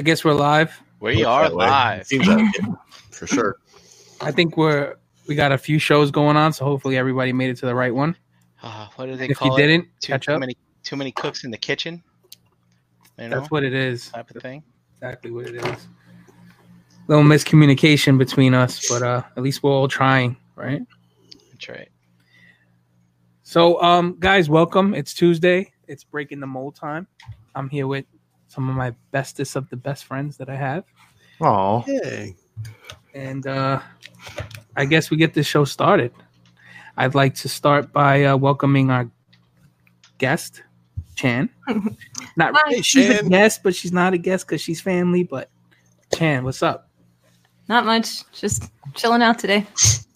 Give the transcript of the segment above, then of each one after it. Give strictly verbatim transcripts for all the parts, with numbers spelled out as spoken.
guess we're live. We are live. Seems that way, for sure. I think we're we got a few shows going on, so hopefully everybody made it to the right one. Uh, what do they if call you it? didn't, Too, catch too up. many too many cooks in the kitchen. You know, That's what it is. type of thing. Exactly what it is. Little miscommunication between us, but uh, at least we're all trying, right? That's right. So, um, guys, welcome. It's Tuesday. It's breaking the mold time. I'm here with some of my bestest of the best friends that I have. Oh, Hey. And uh, I guess we get this show started. I'd like to start by uh, welcoming our guest, Chan. Not Hi, really, she's a Chan. guest, but she's not a guest because she's family. But Chan, what's up? Not much. Just chilling out today.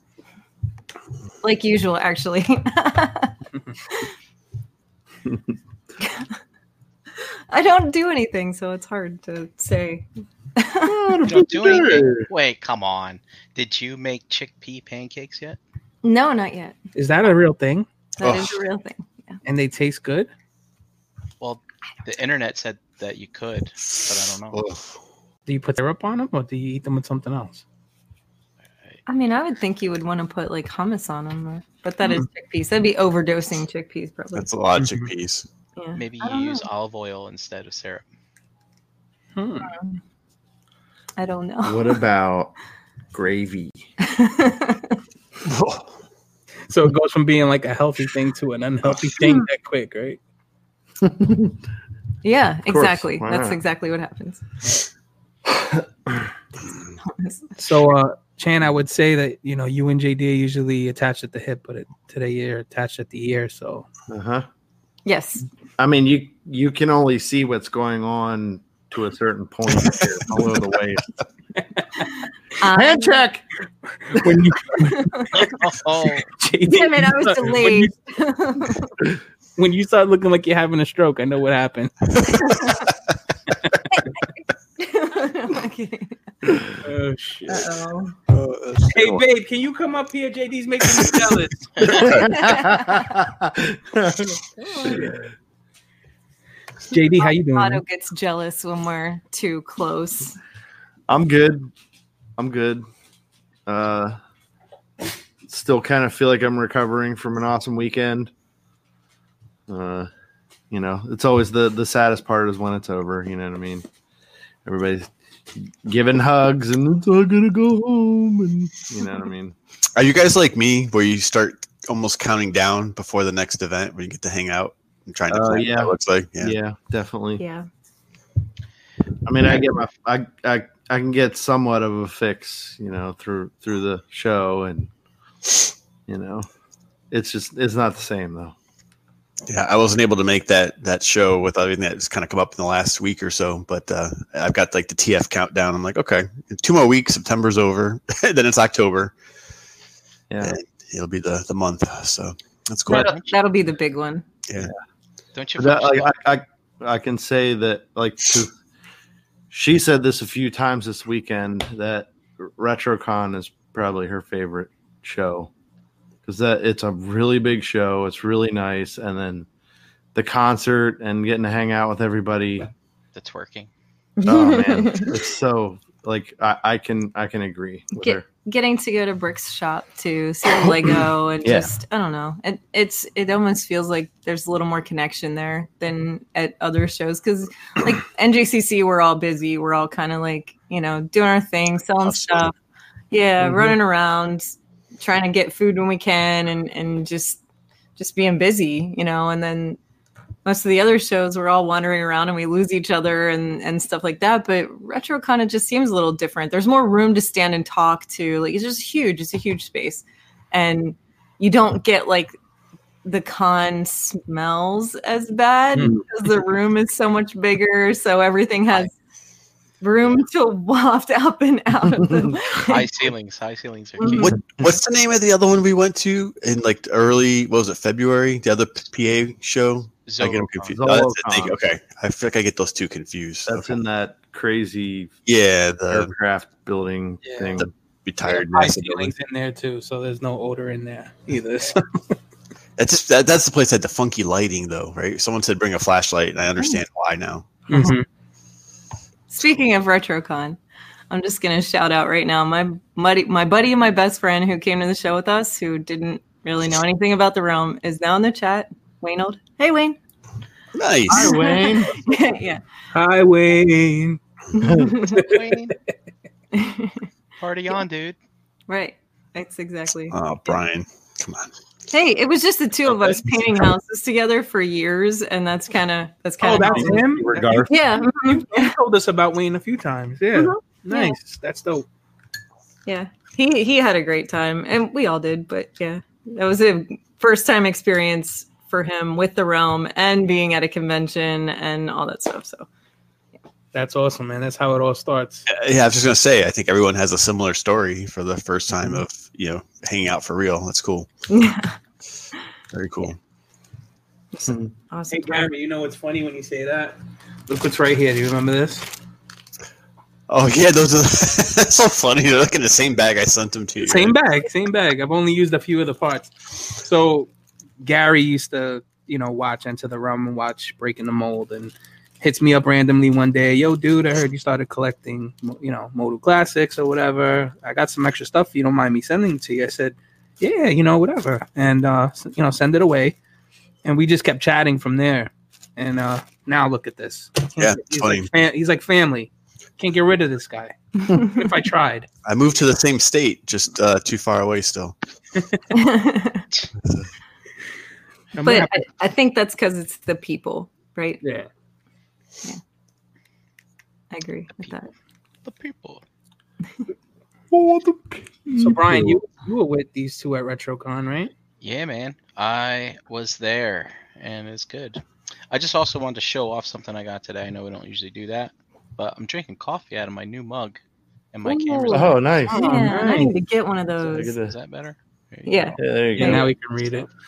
Like usual, actually. I don't do anything, so it's hard to say. You don't do anything. Wait, come on. Did you make chickpea pancakes yet? No, not yet. Is that a real thing? That Oh. is a real thing. Yeah. And they taste good? Well, the internet said that you could, but I don't know. Ugh. Do you put syrup on them, or do you eat them with something else? I mean, I would think you would want to put like hummus on them, or, but that is chickpeas. That'd be overdosing chickpeas, probably. That's a lot of Mhm. chickpeas. Yeah. Maybe I you don't use know. olive oil instead of syrup. Hmm. I don't know. what about gravy? So it goes from being like a healthy thing to an unhealthy thing that quick, right? Yeah, Of course. exactly. Why That's not? exactly what happens. So, uh, Chan, I would say that, you know, you and J D are usually attached at the hip, but it, today you're attached at the ear. So, Uh huh. Yes. I mean, you you can only see what's going on to a certain point here, below the waist. Um, Hand check. when you, Oh, J D, Damn it, I was when delayed. you, when you start looking like you're having a stroke, I know what happened. I'm not kidding. Oh, shit. Uh-oh. Oh, that's Hey, cool. babe, can you come up here? J D's making me jealous. J D, how you doing? Otto man? gets jealous when we're too close. I'm good. I'm good. Uh, still kind of feel like I'm recovering from an awesome weekend. Uh, you know, it's always the the saddest part is when it's over. You know what I mean? Everybody's giving hugs and it's all gonna go home, and you know what I mean. Are you guys like me where you start almost counting down before the next event where you get to hang out and trying to Uh, plan yeah. what that looks like? Yeah, Yeah. definitely. Yeah. I mean, I get my I, I I can get somewhat of a fix, you know, through through the show, and you know, it's just it's not the same though. Yeah. I wasn't able to make that that show with everything that's kind of come up in the last week or so, but uh, I've got like the T F countdown. I'm like, okay, two more weeks, September's over, then it's October. Yeah, And it'll be the, the month. So that's cool. That'll, that'll be the big one. don't you? But that, finish like, I, I I can say that like to, she said this a few times this weekend that RetroCon is probably her favorite show because that it's a really big show. It's really nice, and then the concert and getting to hang out with everybody. the twerking. Oh man, it's so like I, I can I can agree with Get, her. getting to go to Brick's shop to see the Lego and Yeah. just I don't know. It it's it almost feels like there's a little more connection there than at other shows because like N J C C we're all busy. We're all kind of like you know doing our thing, selling Hustling. stuff. Yeah, Mhm. running around, trying to get food when we can, and and just just being busy, you know. And then most of the other shows we're all wandering around and we lose each other and and stuff like that. But retro kind of just seems a little different. There's more room to stand and talk to. Like it's just huge. It's a huge space, and you don't get like the con smells as bad Mm. because the room is so much bigger. So everything has room to waft up and out of them. High ceilings. High ceilings are key. Mhm. What What's the name of the other one we went to in like early? What was it? February? The other P A show. I get them Zorocon. confused. Oh, that's it. Thank you. Zorocon. Okay, I feel like I get those two confused. That's Okay. in that crazy Yeah, the aircraft building Yeah. thing. The- retired High NASA building. ceilings in there too, so there's no odor in there either. So. That's just, that, that's the place that had the funky lighting, though, right? Someone said bring a flashlight, and I understand why now. Mhm. Speaking of RetroCon, I'm just gonna shout out right now my buddy, my buddy and my best friend who came to the show with us, who didn't really know anything about the realm, is now in the chat. Wayne Old. Hey Wayne. Nice. Hi, Wayne. Yeah. Hi, Wayne. Wayne. Party on, dude. Right. That's exactly. Oh, Brian, come on. Hey, it was just the two of Okay. us painting houses together for years, and that's kind of that's kind Oh, of that's him. Regard. yeah, mhm, You told us about Wayne a few times. Yeah, Mhm. nice. That's dope. yeah. He he had a great time, and we all did. But yeah, that was a first time experience for him with the realm and being at a convention and all that stuff. So That's awesome, man. That's how it all starts. Uh, Yeah, I was just gonna say. I think everyone has a similar story for the first time of you know hanging out for real. That's cool. yeah, Very cool. awesome. Hey, Gary, you know what's funny when you say that? Look what's right here. Do you remember this? Oh yeah, those are that's so funny. They're like in the same bag I sent them to you. Same bag, same bag. I've only used a few of the parts. So Gary used to, you know, watch Enter the Realm and watch Breaking the Mold, and hits me up randomly one day. Yo, dude, I heard you started collecting, you know, Modal Classics or whatever. I got some extra stuff. If you don't mind me sending it to you. I said, yeah, you know, whatever. And, uh, you know, send it away. And we just kept chatting from there. And uh, now look at this. Yeah, he's, it's funny. like fam- he's like family. Can't get rid of this guy. If I tried. I moved to the same state, just uh, too far away still. I'm But happy. I, I think that's because it's the people, right? Yeah. I agree with that. The people. So Brian, you you were with these two at RetroCon, right? Yeah, man. I was there, and it's good. I just also wanted to show off something I got today. I know we don't usually do that, but I'm drinking coffee out of my new mug, and my Ooh. camera's Oh, nice. Oh, Yeah, I nice. need to get one of Look those. at this. Is that better? There you Yeah. go. Yeah, there you Yeah, go. now we can read it.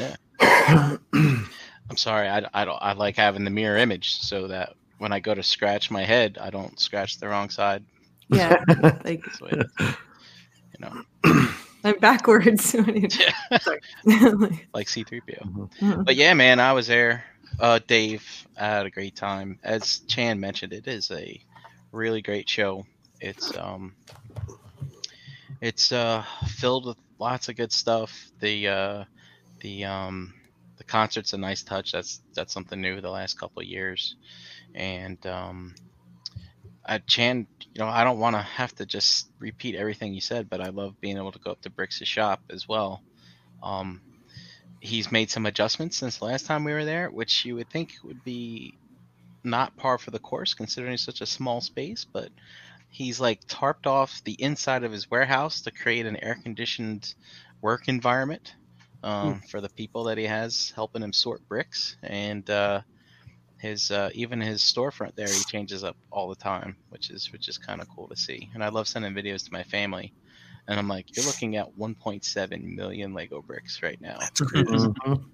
I'm sorry. I, I don't. I like having the mirror image so that when I go to scratch my head, I don't scratch the wrong side. Yeah, like That's the way it is. You know, I'm backwards. when you- yeah, Like, like C three P O. mhm. But yeah, man, I was there. Uh, Dave, I had a great time. As Chan mentioned, it is a really great show. It's um, it's uh filled with lots of good stuff. The uh, the um, the concert's a nice touch. That's that's something new the last couple of years. And um, I, Chan, you know, I don't want to have to just repeat everything you said, but I love being able to go up to Brix' shop as well. Um, he's made some adjustments since the last time we were there, which you would think would be not par for the course considering such a small space, but he's like tarped off the inside of his warehouse to create an air-conditioned work environment um, for the people that he has helping him sort bricks. And uh, his uh, even his storefront there, he changes up all the time, which is which is kind of cool to see. And I love sending videos to my family. And I'm like, you're looking at one point seven million Lego bricks right now. That's crazy. Mhm.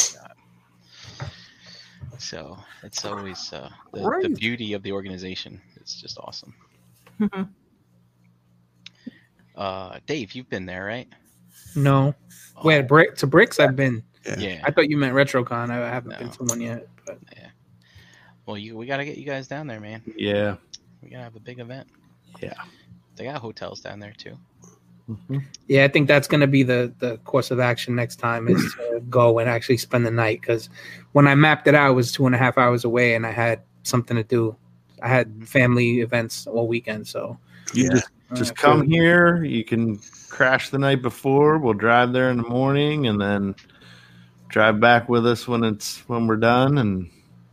So it's always uh, the, Right. the beauty of the organization. It's just awesome. Mhm. Uh, Dave, you've been there, right? No. Oh, Wait, brick to bricks. I've been. Yeah. yeah. I thought you meant RetroCon. I haven't No. been to one yet. But Well, you we gotta get you guys down there, man. Yeah. We gotta have a big event. Yeah. They got hotels down there too. Mhm. yeah, I think that's going to be the the course of action next time is to go and actually spend the night. Because when I mapped it out, it was two and a half hours away, and I had something to do. I had family events all weekend, so You just just uh, come here. You can crash the night before. We'll drive there in the morning, and then drive back with us when it's when we're done, and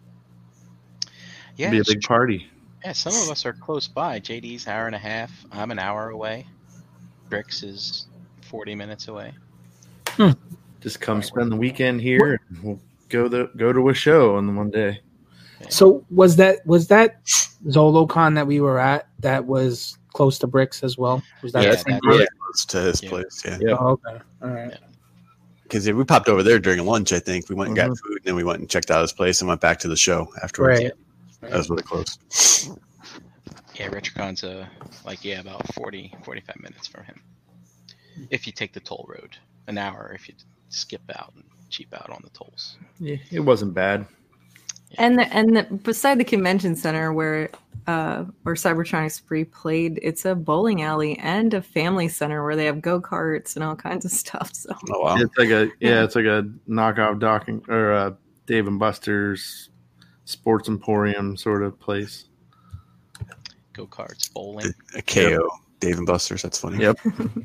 Yeah, be a it's big party. Yeah, some of us are close by. J D's an hour and a half. I'm an hour away. Brix is forty minutes away. Just come spend the weekend here, and we'll go the go to a show on the one day. So was that was that ZoloCon that we were at that was close to Bricks as well? Was that Yeah, the same that- group? Really close to his Yeah. place, yeah. Yeah. Oh, okay. All right. Because we popped over there during lunch, I think. We went and got Mhm. food, and then we went and checked out his place and went back to the show afterwards. Right. That was really close. Yeah, RetroCon's uh, like, yeah, about forty, forty-five minutes from him. If you take the toll road. An hour if you skip out and cheap out on the tolls. Yeah, it wasn't bad. And the, and the, beside the convention center where uh, where Cybertronic Spree played, it's a bowling alley and a family center where they have go karts and all kinds of stuff. So Oh wow. It's like a yeah, Yeah. it's like a knockoff docking or a Dave and Buster's Sports Emporium sort of place. Go karts, bowling. A K O, Dave and Buster's. That's funny. Yep.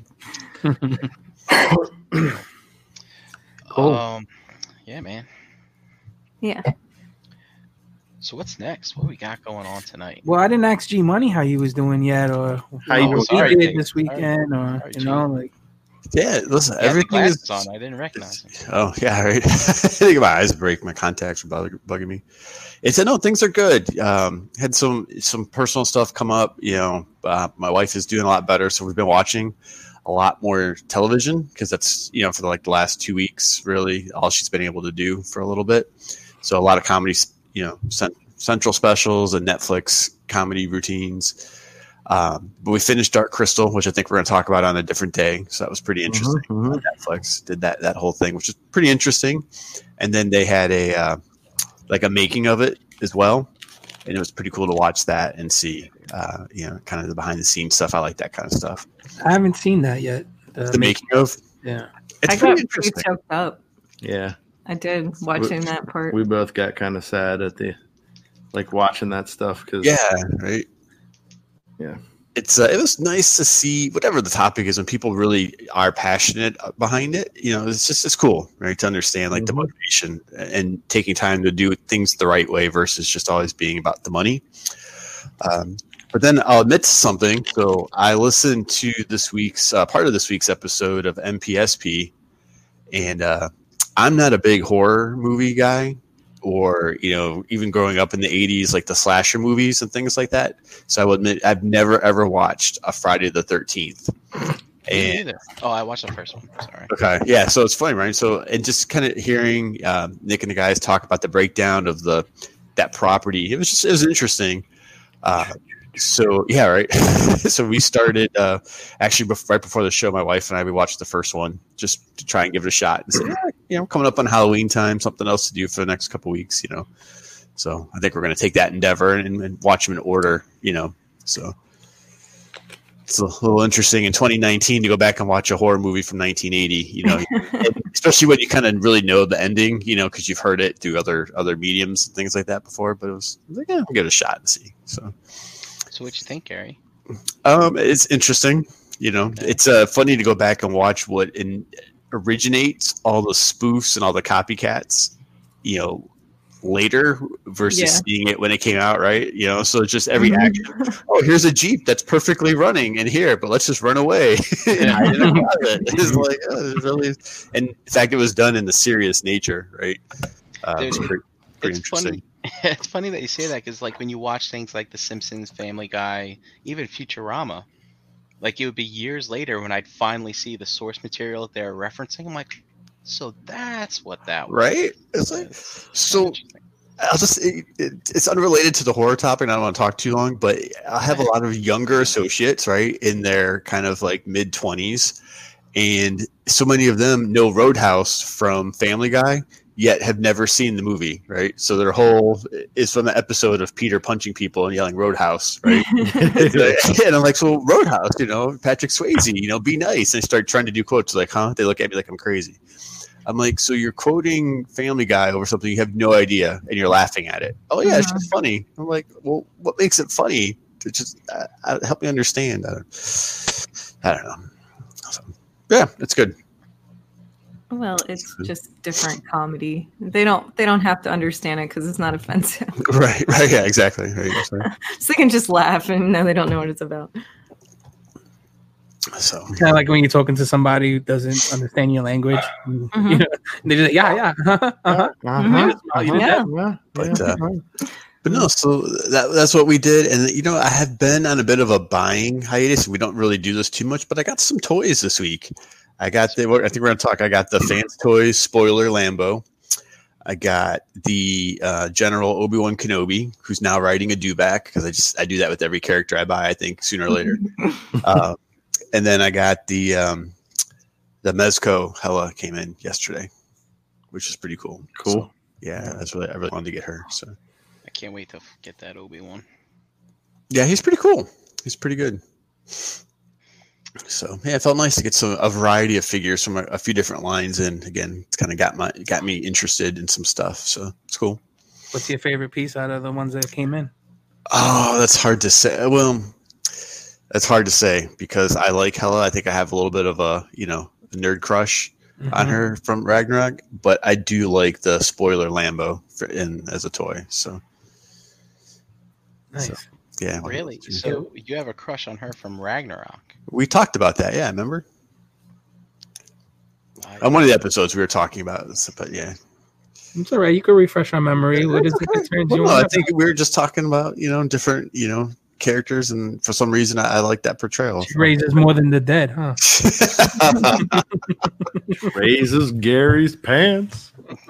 Cool. Um, yeah, man. yeah, So what's next? What we got going on tonight? Well, I didn't ask G Money how he was doing yet, or How you what doing? he Sorry, did Dave. this weekend, or Sorry, you G. know, like Yeah, listen, He had the everything glasses is on. I didn't recognize him. Oh yeah, right. I think my eyes break. My contacts are bug- bugging me. It's no, things are good. Um, had some some personal stuff come up. You know, uh, my wife is doing a lot better, so we've been watching a lot more television because that's you know for the, like the last two weeks, really all she's been able to do for a little bit. So a lot of comedies, you know, cent- central specials and Netflix comedy routines. Um, but we finished Dark Crystal, which I think we're going to talk about on a different day. So that was pretty interesting. Mhm, mhm. Uh, Netflix did that that whole thing, which is pretty interesting. And then they had a uh, like a making of it as well, and it was pretty cool to watch that and see, uh, you know, kind of the behind the scenes stuff. I like that kind of stuff. I haven't seen that yet. Uh, The making of, yeah. it's I got pretty pretty interesting. choked up. Yeah. I did watching that part. We both got kind of sad at the like watching that stuff because Yeah, right. Yeah. It's uh, it was nice to see whatever the topic is when people really are passionate behind it. You know, it's just it's cool, right? To understand like the Mhm. motivation and taking time to do things the right way versus just always being about the money. Um, but then I'll admit to something. So I listened to this week's uh, part of this week's episode of M P S P, and uh, I'm not a big horror movie guy. Or, you know, even growing up in the eighties, like the slasher movies and things like that. So I will admit, I've never ever watched a Friday the thirteenth. Me And neither. Oh, I watched the first one. Sorry. okay, yeah, so it's funny, right? So and just kind of hearing um, Nick and the guys talk about the breakdown of the that property, it was just it was interesting. Uh, so yeah, right. So we started uh, actually bef- right before the show. My wife and I we watched the first one just to try and give it a shot and say, yeah, you know, coming up on Halloween time, something else to do for the next couple weeks, you know. So I think we're going to take that endeavor and, and watch them in order, you know. So it's a little interesting in twenty nineteen to go back and watch a horror movie from nineteen eighty, you know, especially when you kind of really know the ending, you know, because you've heard it through other other mediums and things like that before. But it was I was like, yeah, we'll give it a shot and see. So. So what you think, Gary? Um, it's interesting. You know, it's uh, funny to go back and watch what in, originates all the spoofs and all the copycats. You know, later versus Yeah. seeing it when it came out, right? You know, so it's just every action. Oh, here's a Jeep that's perfectly running in here, but let's just run away and hide in a closet. It's like, oh, it's really, and in fact, it was done in the serious nature, right? Uh, Dude, it's pretty, pretty It's interesting. funny. It's funny that you say that because, like, when you watch things like The Simpsons, Family Guy, even Futurama, like it would be years later when I'd finally see the source material that they're referencing. I'm like, so that's what that was. Right? It's like, so I'll just it, it, it's unrelated to the horror topic and I don't want to talk too long, but I have a lot of younger associates, right, in their kind of like mid twenties, and so many of them know Roadhouse from Family Guy yet have never seen the movie, right? So their whole is from the episode of Peter punching people and yelling Roadhouse, right? And I'm like, so Roadhouse, you know, Patrick Swayze, you know, be nice. And I start trying to do quotes like, huh? They look at me like I'm crazy. I'm like, so you're quoting Family Guy over something you have no idea and you're laughing at it. Oh yeah, it's just funny. I'm like, well, what makes it funny? To just uh, uh, help me understand. I don't, I don't know. So, yeah, it's good. Well, it's just different comedy. They don't they don't have to understand it because it's not offensive. Right, right, yeah, exactly. Right, so, So they can just laugh and know they don't know what it's about. so Kind of like when you're talking to somebody who doesn't understand your language. Mhm. You know, they just yeah, yeah. uh-huh. Uh-huh, Mhm. You did Yeah. that? yeah, But, yeah. uh, But no, so that that's what we did, and you know, I have been on a bit of a buying hiatus. We don't really do this too much, but I got some toys this week. I got the. I think we're gonna talk. I got the Fans Toys spoiler Lambo. I got the uh, General Obi-Wan Kenobi, who's now riding a dewback because I just I do that with every character I buy. I think sooner or later. uh, and then I got the um, the Mezco Hella came in yesterday, which is pretty cool. Cool. So, Yeah, that's really I really wanted to get her. So I can't wait to f- get that Obi-Wan. yeah, he's pretty cool. He's pretty good. So yeah, it felt nice to get some a variety of figures from a, a few different lines in. Again, it's kind of got my got me interested in some stuff. So it's cool. What's your favorite piece out of the ones that came in? Oh, that's hard to say. Well, that's hard to say because I like Hela. I think I have a little bit of a you know a nerd crush Mm-hmm. on her from Ragnarok, but I do like the spoiler Lambo for, in as a toy. So Nice. So, yeah, Really? So you have a crush on her from Ragnarok? we talked about that. Yeah, remember I, on one of the episodes we were talking about this, but yeah. It's all right. You can refresh our memory. What is it that turns Well, you no, on? I think we were just talking about you know different you know characters, and for some reason I, I like that portrayal. She raises more than the dead, huh? Raises Gary's pants.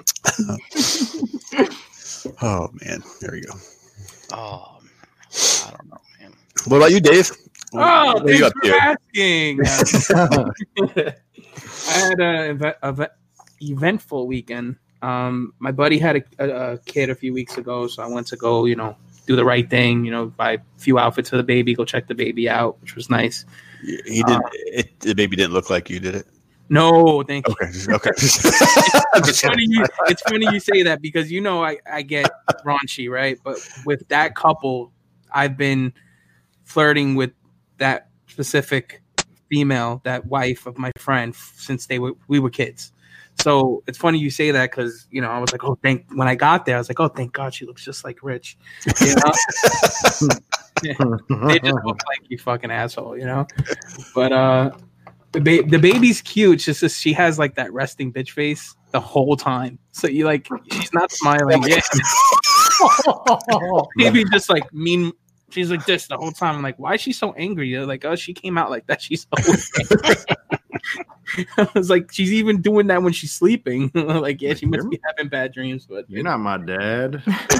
Oh man, there we go. oh, I don't know, man. What about you, Dave? Oh, What are you thanks up for to? asking. I had a, a, a eventful weekend. Um, my buddy had a, a, a kid a few weeks ago, so I went to go, you know, do the right thing, you know, buy a few outfits for the baby, go check the baby out, which was nice. He didn't. It, the baby didn't look like you, did it? No, thank you. Okay, okay. It's funny, you, it's funny you say that because you know I, I get raunchy, right? But with that couple, I've been flirting with that specific female, that wife of my friend, since they were we were kids. So it's funny you say that because you know I was like, oh, thank. When I got there, I was like, oh, thank God, she looks just like Rich. You know? They just look like you fucking asshole, you know. But uh, the ba- the baby's cute. It's just that she has like that resting bitch face the whole time. So you like she's not smiling. Yeah. Baby just like mean. She's like this the whole time. I'm like, why is she so angry? They're like, oh, she came out like that. She's always angry. I was like, she's even doing that when she's sleeping. Like, yeah, she must be having bad dreams. But You're not my dad.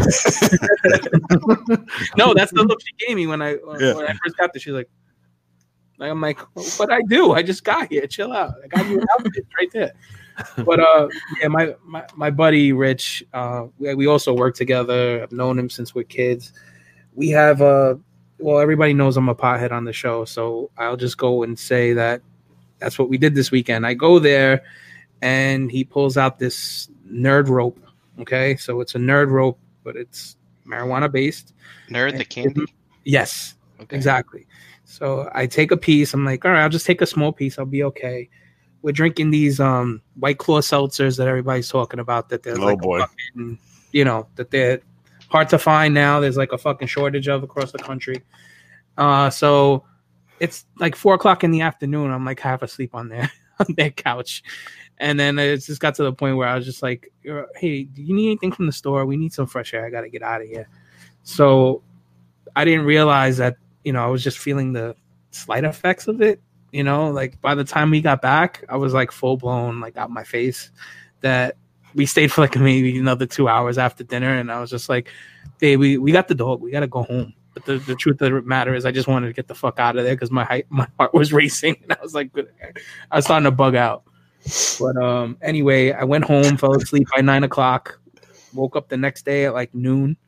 no, that's the look she gave me when I Yeah. when I first got there. She's like, I'm like, what I do? I just got here. Chill out. I got you an outfit right there. But uh, yeah, my, my my buddy Rich, uh, we, we also work together. I've known him since we're kids. We have uh, well, everybody knows I'm a pothead on the show, so I'll just go and say that that's what we did this weekend. I go there, and he pulls out this nerd rope. Okay, so it's a nerd rope, but it's marijuana based. Nerd the candy? Yes, Okay. exactly. So I take a piece. I'm like, all right, I'll just take a small piece. I'll be okay. We're drinking these um, White Claw seltzers that everybody's talking about. That they're Oh, like, boy. fucking, you know, that they're hard to find now. There's like a fucking shortage of across the country. Uh, so it's like four o'clock in the afternoon. I'm like half asleep on their on their couch, and then it just got to the point where I was just like, "Hey, do you need anything from the store? We need some fresh air. I got to get out of here." So I didn't realize that, you know, I was just feeling the slight effects of it. You know, like by the time we got back, I was like full blown, like out my face. That we stayed for like maybe another two hours after dinner, and I was just like, "Hey, we, we got the dog. We got to go home." But the, the truth of the matter is, I just wanted to get the fuck out of there because my height, my heart was racing, and I was like, I was starting to bug out. But um, anyway, I went home, fell asleep by nine o'clock, woke up the next day at like noon,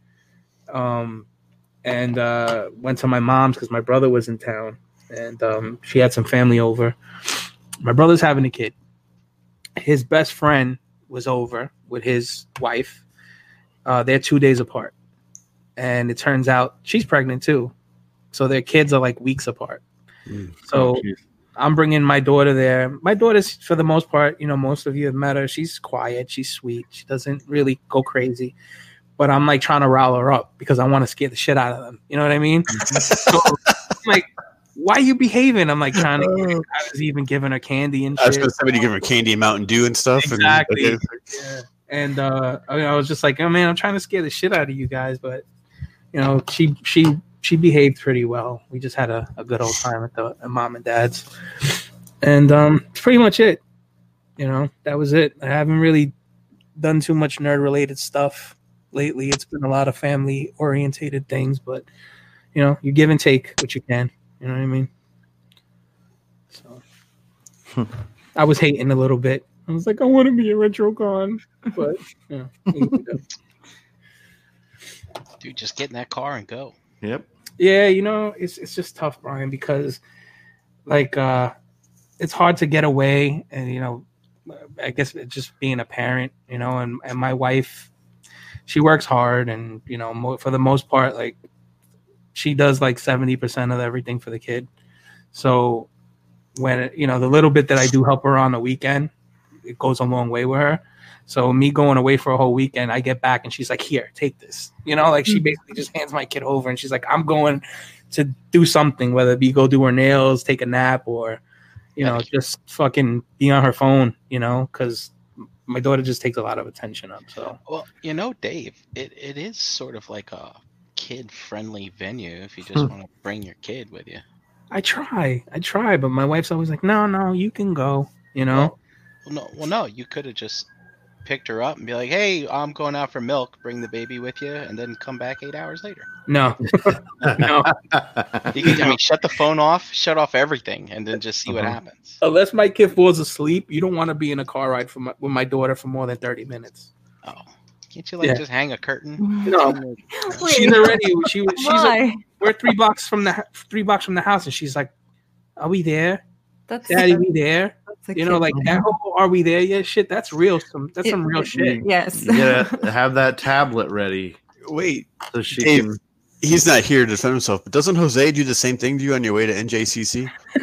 um, and uh, went to my mom's because my brother was in town, and um, she had some family over. My brother's having a kid. His best friend was over with his wife. Uh, they're two days apart. And it turns out she's pregnant too. So their kids are like weeks apart. Mm. So Oh, geez. I'm bringing my daughter there. My daughter's, for the most part, you know, most of you have met her. She's quiet. She's sweet. She doesn't really go crazy. But I'm like trying to rile her up because I want to scare the shit out of them. You know what I mean? So I'm like, why are you behaving? I'm like trying to. I was even giving her candy and I was shit. going to say, when you give her candy and Mountain Dew and stuff. Exactly. And, Yeah. And uh, I, mean, I was just like, oh man, I'm trying to scare the shit out of you guys, but you know, she she she behaved pretty well. We just had a, a good old time at the at mom and dad's, and um, it's pretty much it. You know, that was it. I haven't really done too much nerd related stuff lately. It's been a lot of family orientated things, but you know, you give and take what you can. You know what I mean? So I was hating a little bit I was like, I want to be a RetroCon, but yeah. Dude, just get in that car and go. Yep. Yeah, you know, it's it's just tough, Brian, because like uh, it's hard to get away, and you know, I guess it's just being a parent, you know, and, and my wife, she works hard, and you know, mo- for the most part, like she does like seventy percent of everything for the kid. So when you know the little bit that I do help her on the weekend, it goes a long way with her. So me going away for a whole weekend, I get back and she's like, here, take this. You know, like she basically just hands my kid over and she's like, I'm going to do something, whether it be go do her nails, take a nap, or, you know, just fucking be on her phone, you know, because my daughter just takes a lot of attention up. So, well, you know, Dave, it, it is sort of like a kid-friendly venue if you just want to bring your kid with you. I try, I try, but my wife's always like, no, no, you can go, you know? Well, well no, well, no, you could have just picked her up and be like, hey, I'm going out for milk, bring the baby with you, and then come back eight hours later. No. no. You can, I mean, shut the phone off, shut off everything, and then just see uh-huh. what happens. Unless my kid falls asleep, you don't want to be in a car ride for my, with my daughter for more than thirty minutes. Oh. Can't you, like, yeah. just hang a curtain? No. She's already, she, she's a, we're three blocks from the three blocks from the house, and she's like, are we there? That's Daddy, we there? You know, like, oh, are we there yet? Shit, that's real. Some that's it, some real shit. Yes. Yeah, have that tablet ready. Wait, so she Dave, can. He's not here to defend himself, but doesn't Jose do the same thing to you on your way to N J C C?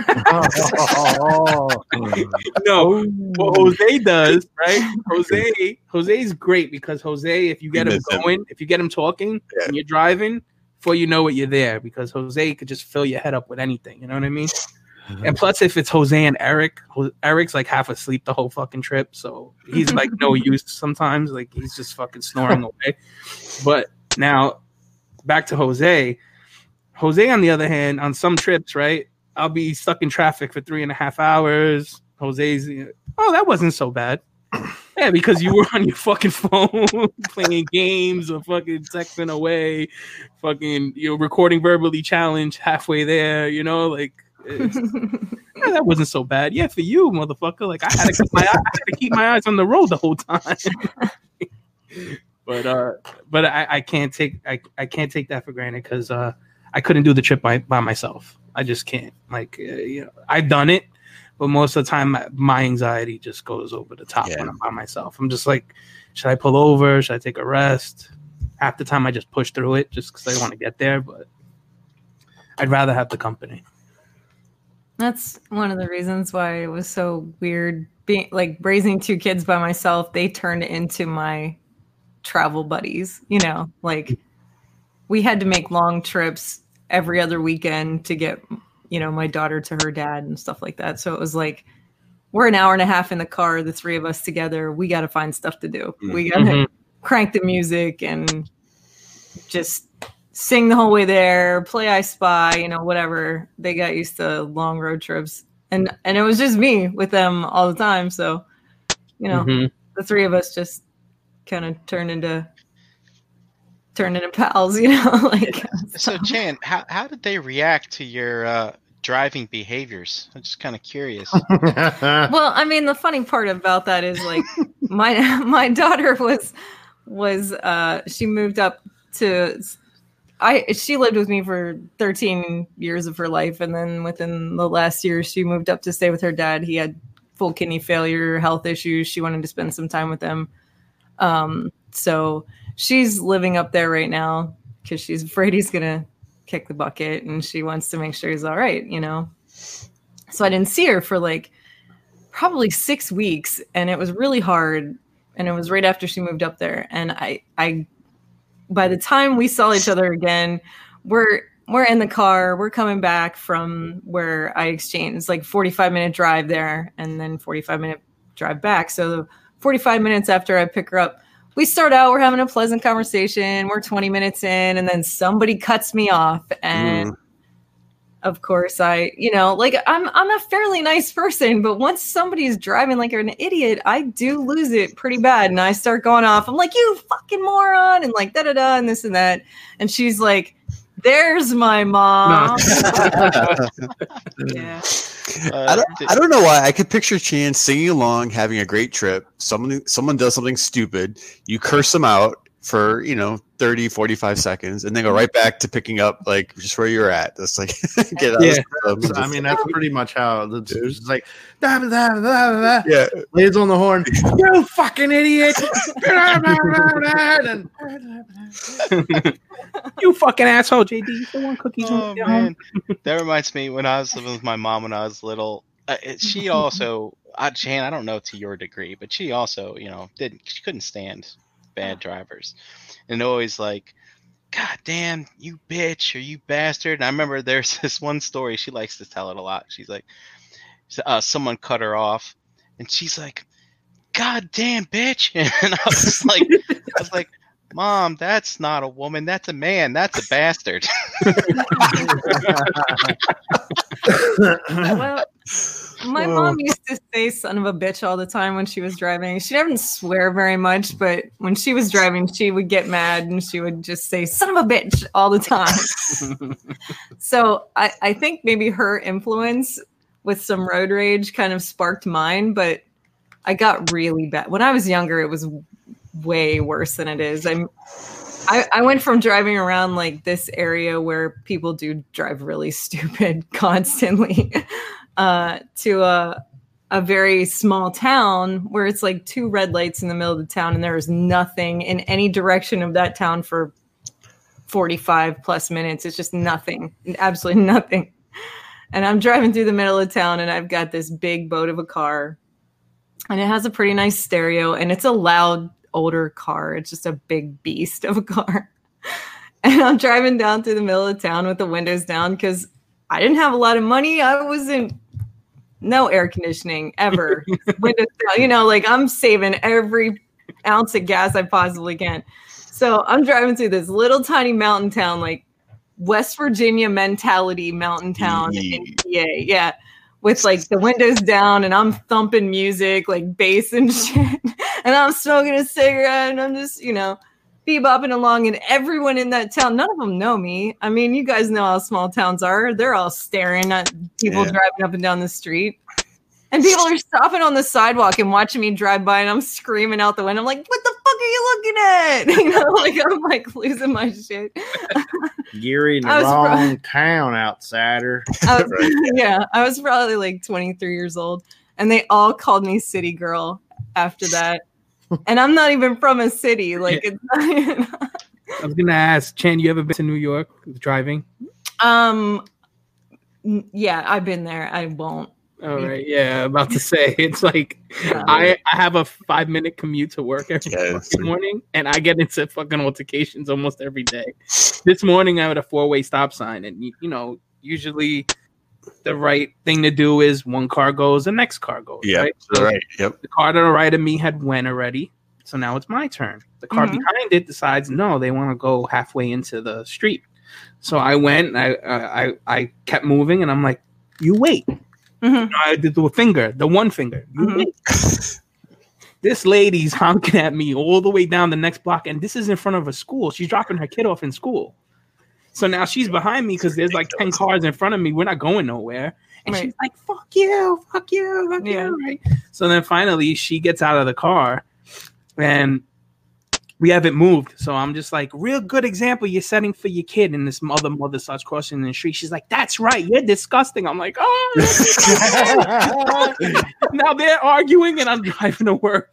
oh, no, what Jose does, right? Jose, Jose's great because Jose, if you get him going, him. if you get him talking, yeah. and you're driving, before you know it, you're there because Jose could just fill your head up with anything. You know what I mean? And plus, if it's Jose and Eric, Eric's like half asleep the whole fucking trip, so he's like no use sometimes. Like he's just fucking snoring away. But now, back to Jose. Jose, on the other hand, on some trips, right, I'll be stuck in traffic for three and a half hours. Jose's, oh, that wasn't so bad. Yeah, because you were on your fucking phone playing games or fucking texting away, fucking you know recording Verbally Challenged halfway there. You know, like. Yeah, that wasn't so bad. Yeah, for you, motherfucker. Like I had to keep my I had to keep my eyes on the road the whole time. but uh, but I, I can't take I, I can't take that for granted because uh, I couldn't do the trip by, by myself. I just can't. Like uh, you know, I've done it, but most of the time my, my anxiety just goes over the top yeah. when I'm by myself. I'm just like, should I pull over? Should I take a rest? Half the time I just push through it just because I want to get there, but I'd rather have the company. That's one of the reasons why it was so weird being like raising two kids by myself. They turned into my travel buddies, you know, like we had to make long trips every other weekend to get, you know, my daughter to her dad and stuff like that. So it was like, we're an hour and a half in the car, the three of us together. We got to find stuff to do. Mm-hmm. We got to mm-hmm. crank the music and just sing the whole way there, play I Spy, you know, whatever. They got used to long road trips. And and it was just me with them all the time. So, you know, mm-hmm. the three of us just kind of turned into turned into pals, you know. like So, so Chan, how, how did they react to your uh, driving behaviors? I'm just kind of curious. Well, I mean, the funny part about that is like my my daughter was was uh, she moved up to I she lived with me for thirteen years of her life, and then within the last year, she moved up to stay with her dad. He had full kidney failure, health issues. She wanted to spend some time with him. Um, so she's living up there right now because she's afraid he's gonna kick the bucket, and she wants to make sure he's all right, you know. So I didn't see her for like probably six weeks, and it was really hard. And it was right after she moved up there, and I I. By the time we saw each other again, we're we're in the car. We're coming back from where I exchanged. It's like forty-five minute drive there, and then forty-five minute drive back. So forty-five minutes after I pick her up, we start out. We're having a pleasant conversation. We're twenty minutes in, and then somebody cuts me off, and mm. of course I, you know, like I'm I'm a fairly nice person, but once somebody's driving like an idiot, I do lose it pretty bad, and I start going off. I'm like, you fucking moron, and like da da da, and this and that. And she's like, There's my mom. yeah. Uh, I don't, I don't know why. I could picture Chan singing along, having a great trip. Someone someone does something stupid. You curse them out for, you know, thirty, forty-five seconds, and then go right back to picking up, like, just where you're at. That's like, get out Yeah. of the I mean, that's pretty much how it's just like, da, da, da, da, da. yeah. Lays on the horn. You fucking idiot! And- You fucking asshole, J D. You still want cookies Oh when you get home? man, that reminds me when I was living with my mom when I was little. Uh, it- she also, uh, Jan, I don't know to your degree, but she also, you know, didn't she couldn't stand bad drivers, and always like, God damn, you bitch or you bastard. And I remember there's this one story she likes to tell it a lot. She's like, uh, someone cut her off, and she's like, God damn, bitch, and I was like, I was like. Mom, that's not a woman. That's a man. That's a bastard. Well, my mom used to say "son of a bitch" all the time when she was driving. She didn't swear very much, but when she was driving, she would get mad and she would just say "son of a bitch" all the time. So I, I think maybe her influence with some road rage kind of sparked mine, but I got really bad. When I was younger, it was way worse than it is. I'm I, I went from driving around like this area where people do drive really stupid constantly uh, to a a very small town where it's like two red lights in the middle of the town and there is nothing in any direction of that town for forty-five plus minutes. It's just nothing, absolutely nothing. And I'm driving through the middle of town and I've got this big boat of a car and it has a pretty nice stereo and it's a loud older car. It's just a big beast of a car. And I'm driving down through the middle of town with the windows down because I didn't have a lot of money. I wasn't, no air conditioning ever. Windows down, you know, like I'm saving every ounce of gas I possibly can. So I'm driving through this little tiny mountain town, like West Virginia mentality mountain town in P A. Yeah. With like the windows down and I'm thumping music, like bass and shit. And I'm smoking a cigarette and I'm just, you know, bebopping along. And everyone in that town, none of them know me. I mean, you guys know how small towns are. They're all staring at people Yeah. driving up and down the street. And people are stopping on the sidewalk and watching me drive by and I'm screaming out the window. I'm like, what the fuck are you looking at? You know, like I'm like losing my shit. You're in the I was wrong town, outsider. I was, yeah, I was probably like twenty-three years old, and they all called me city girl after that. And I'm not even from a city. Like, Yeah. it's not even, I was gonna ask, Chan, you ever been to New York driving? um, n- yeah, I've been there. I won't. All right, yeah, about to say it's like Yeah. I I have a five minute commute to work every Yeah, fucking morning, and I get into fucking altercations almost every day. This morning I had a four way stop sign, and you, you know usually the right thing to do is one car goes, the next car goes. Yeah, right? So right. Yep. the car to the right of me had went already, so now it's my turn. The car Mhm. behind it decides no, they want to go halfway into the street. So I went, and I I I kept moving, and I'm like, you wait. Mhm. I did the finger, the one finger. You Mhm. wait. This lady's honking at me all the way down the next block, and this is in front of a school. She's dropping her kid off in school. So now she's behind me because there's like ten cars in front of me. We're not going nowhere. And Right. she's like, fuck you, fuck you, fuck Yeah. you. Right. So then finally she gets out of the car and we haven't moved. So I'm just like, real good example you're setting for your kid. And this mother mother starts crossing the street. She's like, that's right. You're disgusting. I'm like, oh. Now they're arguing and I'm driving to work.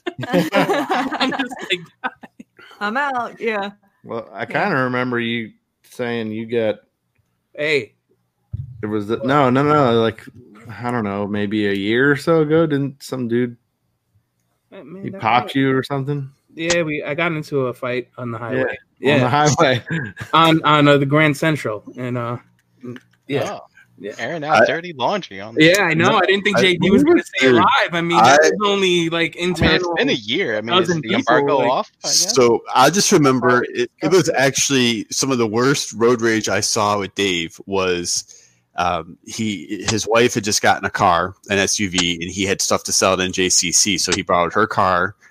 I'm just like, I'm out. Yeah. Well, I kind of remember you saying you got hey, it was the, no, no, no, like I don't know, maybe a year or so ago. Didn't some dude man, he that- popped you or something Yeah, we I got into a fight on the highway. on the Yeah, highway? on on uh, the Grand Central, and uh, yeah, Oh, yeah. airing out I- dirty laundry on the yeah, I know. I didn't think I- J D was going to say it live. I mean, I- that was only like I mean, internal. it's been a year. I mean, is Dozen the people, embargo like- off? I guess? So I just remember it, it was actually some of the worst road rage I saw with Dave was um, he his wife had just gotten a car, an S U V, and he had stuff to sell at N J C C, so he borrowed her car,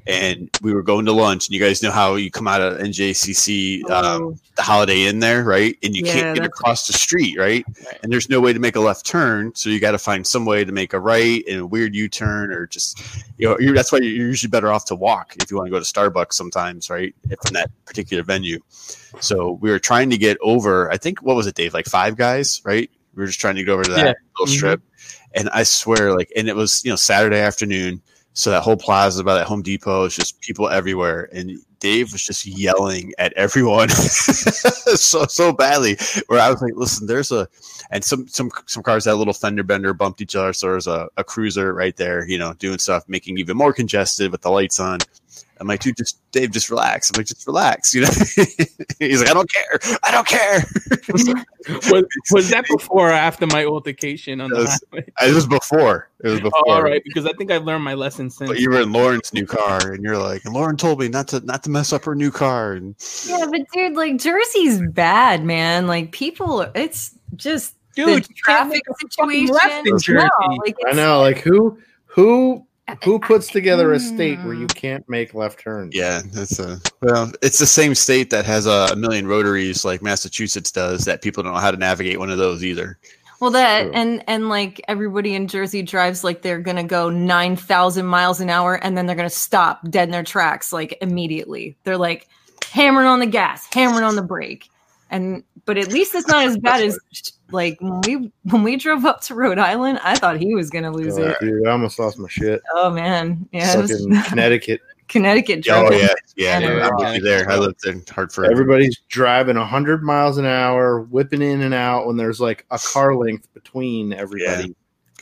and we were going to lunch. And you guys know how you come out of N J C C, um, Oh. the Holiday Inn there, right? And you Yeah, can't get that's- across the street, right? Right. And there's no way to make a left turn, so you got to find some way to make a right and a weird U-turn, or just you know, you're, that's why you're usually better off to walk if you want to go to Starbucks sometimes, right? If in that particular venue. So we were trying to get over. I think what was it, Dave? Like Five Guys, right? We were just trying to get over to that Yeah. little strip, and I swear, like, and it was you know Saturday afternoon, so that whole plaza by that Home Depot is just people everywhere, and Dave was just yelling at everyone so so badly. Where I was like, "Listen, there's a," and some some some cars had a little fender bender, bumped each other, so there's a, a cruiser right there, you know, doing stuff, making even more congested with the lights on. I'm like, dude, just Dave, just relax. I'm like, just relax, you know. He's like, I don't care, I don't care. Was, was that before or after my altercation on It the was- highway? It was before. It was before. Oh, all right, because I think I learned my lesson since. But you were in Lauren's new car, and you're like, and Lauren told me not to not to mess up her new car. And Yeah, but dude, like Jersey's bad, man. Like people, it's just Dude, the you can't traffic make a fucking situation. left in No, Jersey. like I it's- know, like who who who puts together a state where you can't make left turns? yeah, it's a well, it's the same state that has a, a million rotaries like Massachusetts does. That people don't know how to navigate one of those either. Well, that True. and and like everybody in Jersey drives like they're gonna go nine thousand miles an hour, and then they're gonna stop dead in their tracks like immediately. They're like hammering on the gas, hammering on the brake, and but at least it's not as bad as like when we when we drove up to Rhode Island. I thought he was gonna lose Oh, it. dude, I almost lost my shit. Oh man, yeah, it was Fucking Connecticut. Connecticut Oh driving. yeah, yeah. Yeah. yeah. I'm with you there. I lived in Hartford. Everybody's driving one hundred miles an hour, whipping in and out when there's like a car length between everybody.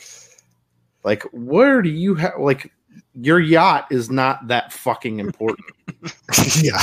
Like, where do you have, like, your yacht is not that fucking important. yeah.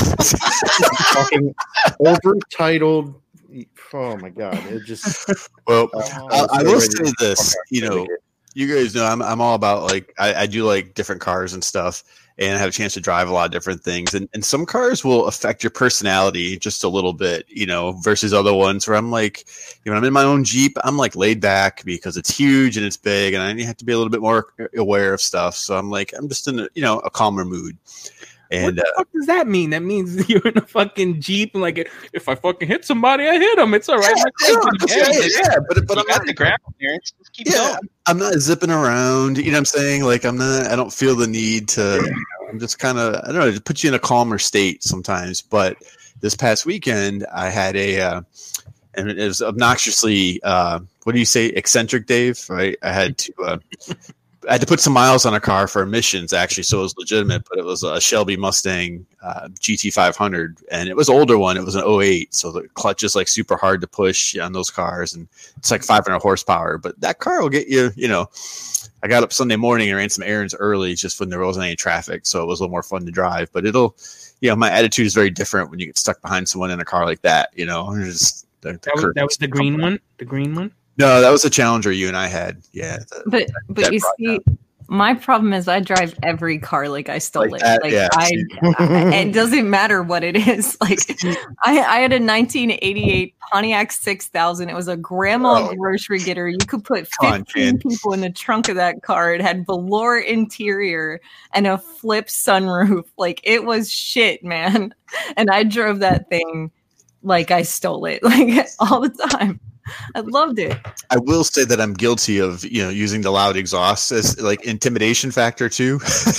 Fucking over-titled. Oh my God. It just. Well, uh, I, I will say Fuck this. out You know, Connecticut. you guys know I'm I'm all about like I, I do like different cars and stuff, and I have a chance to drive a lot of different things. And and some cars will affect your personality just a little bit, you know, versus other ones where I'm like, you know, I'm in my own Jeep, I'm like laid back because it's huge and it's big, and I have to be a little bit more aware of stuff. So I'm like, I'm just in a you know a calmer mood. What And the uh, fuck does that mean? That means you're in a fucking Jeep and like, if I fucking hit somebody, I hit them. It's all right. My yeah, car's yeah, gonna get it. yeah, but but You I'm got not the ground clearance. Just keep yeah, going. I'm not zipping around. You know what I'm saying? Like I'm not. I don't feel the need to. You know, I'm just kind of. I don't know. It puts you in a calmer state sometimes. But this past weekend, I had a, uh, and it was obnoxiously. Uh, what do you say? Eccentric, Dave? Right? I had to. Uh, I had to put some miles on a car for emissions, actually, so it was legitimate. But it was a Shelby Mustang uh, G T five hundred, and it was an older one. It was an oh eight, so the clutch is like super hard to push on those cars, and it's like five hundred horsepower. But that car will get you. You know, I got up Sunday morning and ran some errands early, just when there wasn't any traffic, so it was a little more fun to drive. But it'll, you know, my attitude is very different when you get stuck behind someone in a car like that. You know, just the, the That was, curtains that was the green one. The green one. No, that was a Challenger you and I had. Yeah, the- But but that you brought see, my problem is I drive every car like I stole Like it. that, Like yeah. I, I, it doesn't matter what it is. Like I, I had a nineteen eighty-eight Pontiac six thousand. It was a grandma Oh. grocery getter. You could put Come on, fifteen Jan. people in the trunk of that car. It had velour interior and a flip sunroof. Like it was shit, man. And I drove that thing like I stole it, like all the time. I loved it. I will say that I'm guilty of you know using the loud exhaust as like intimidation factor too.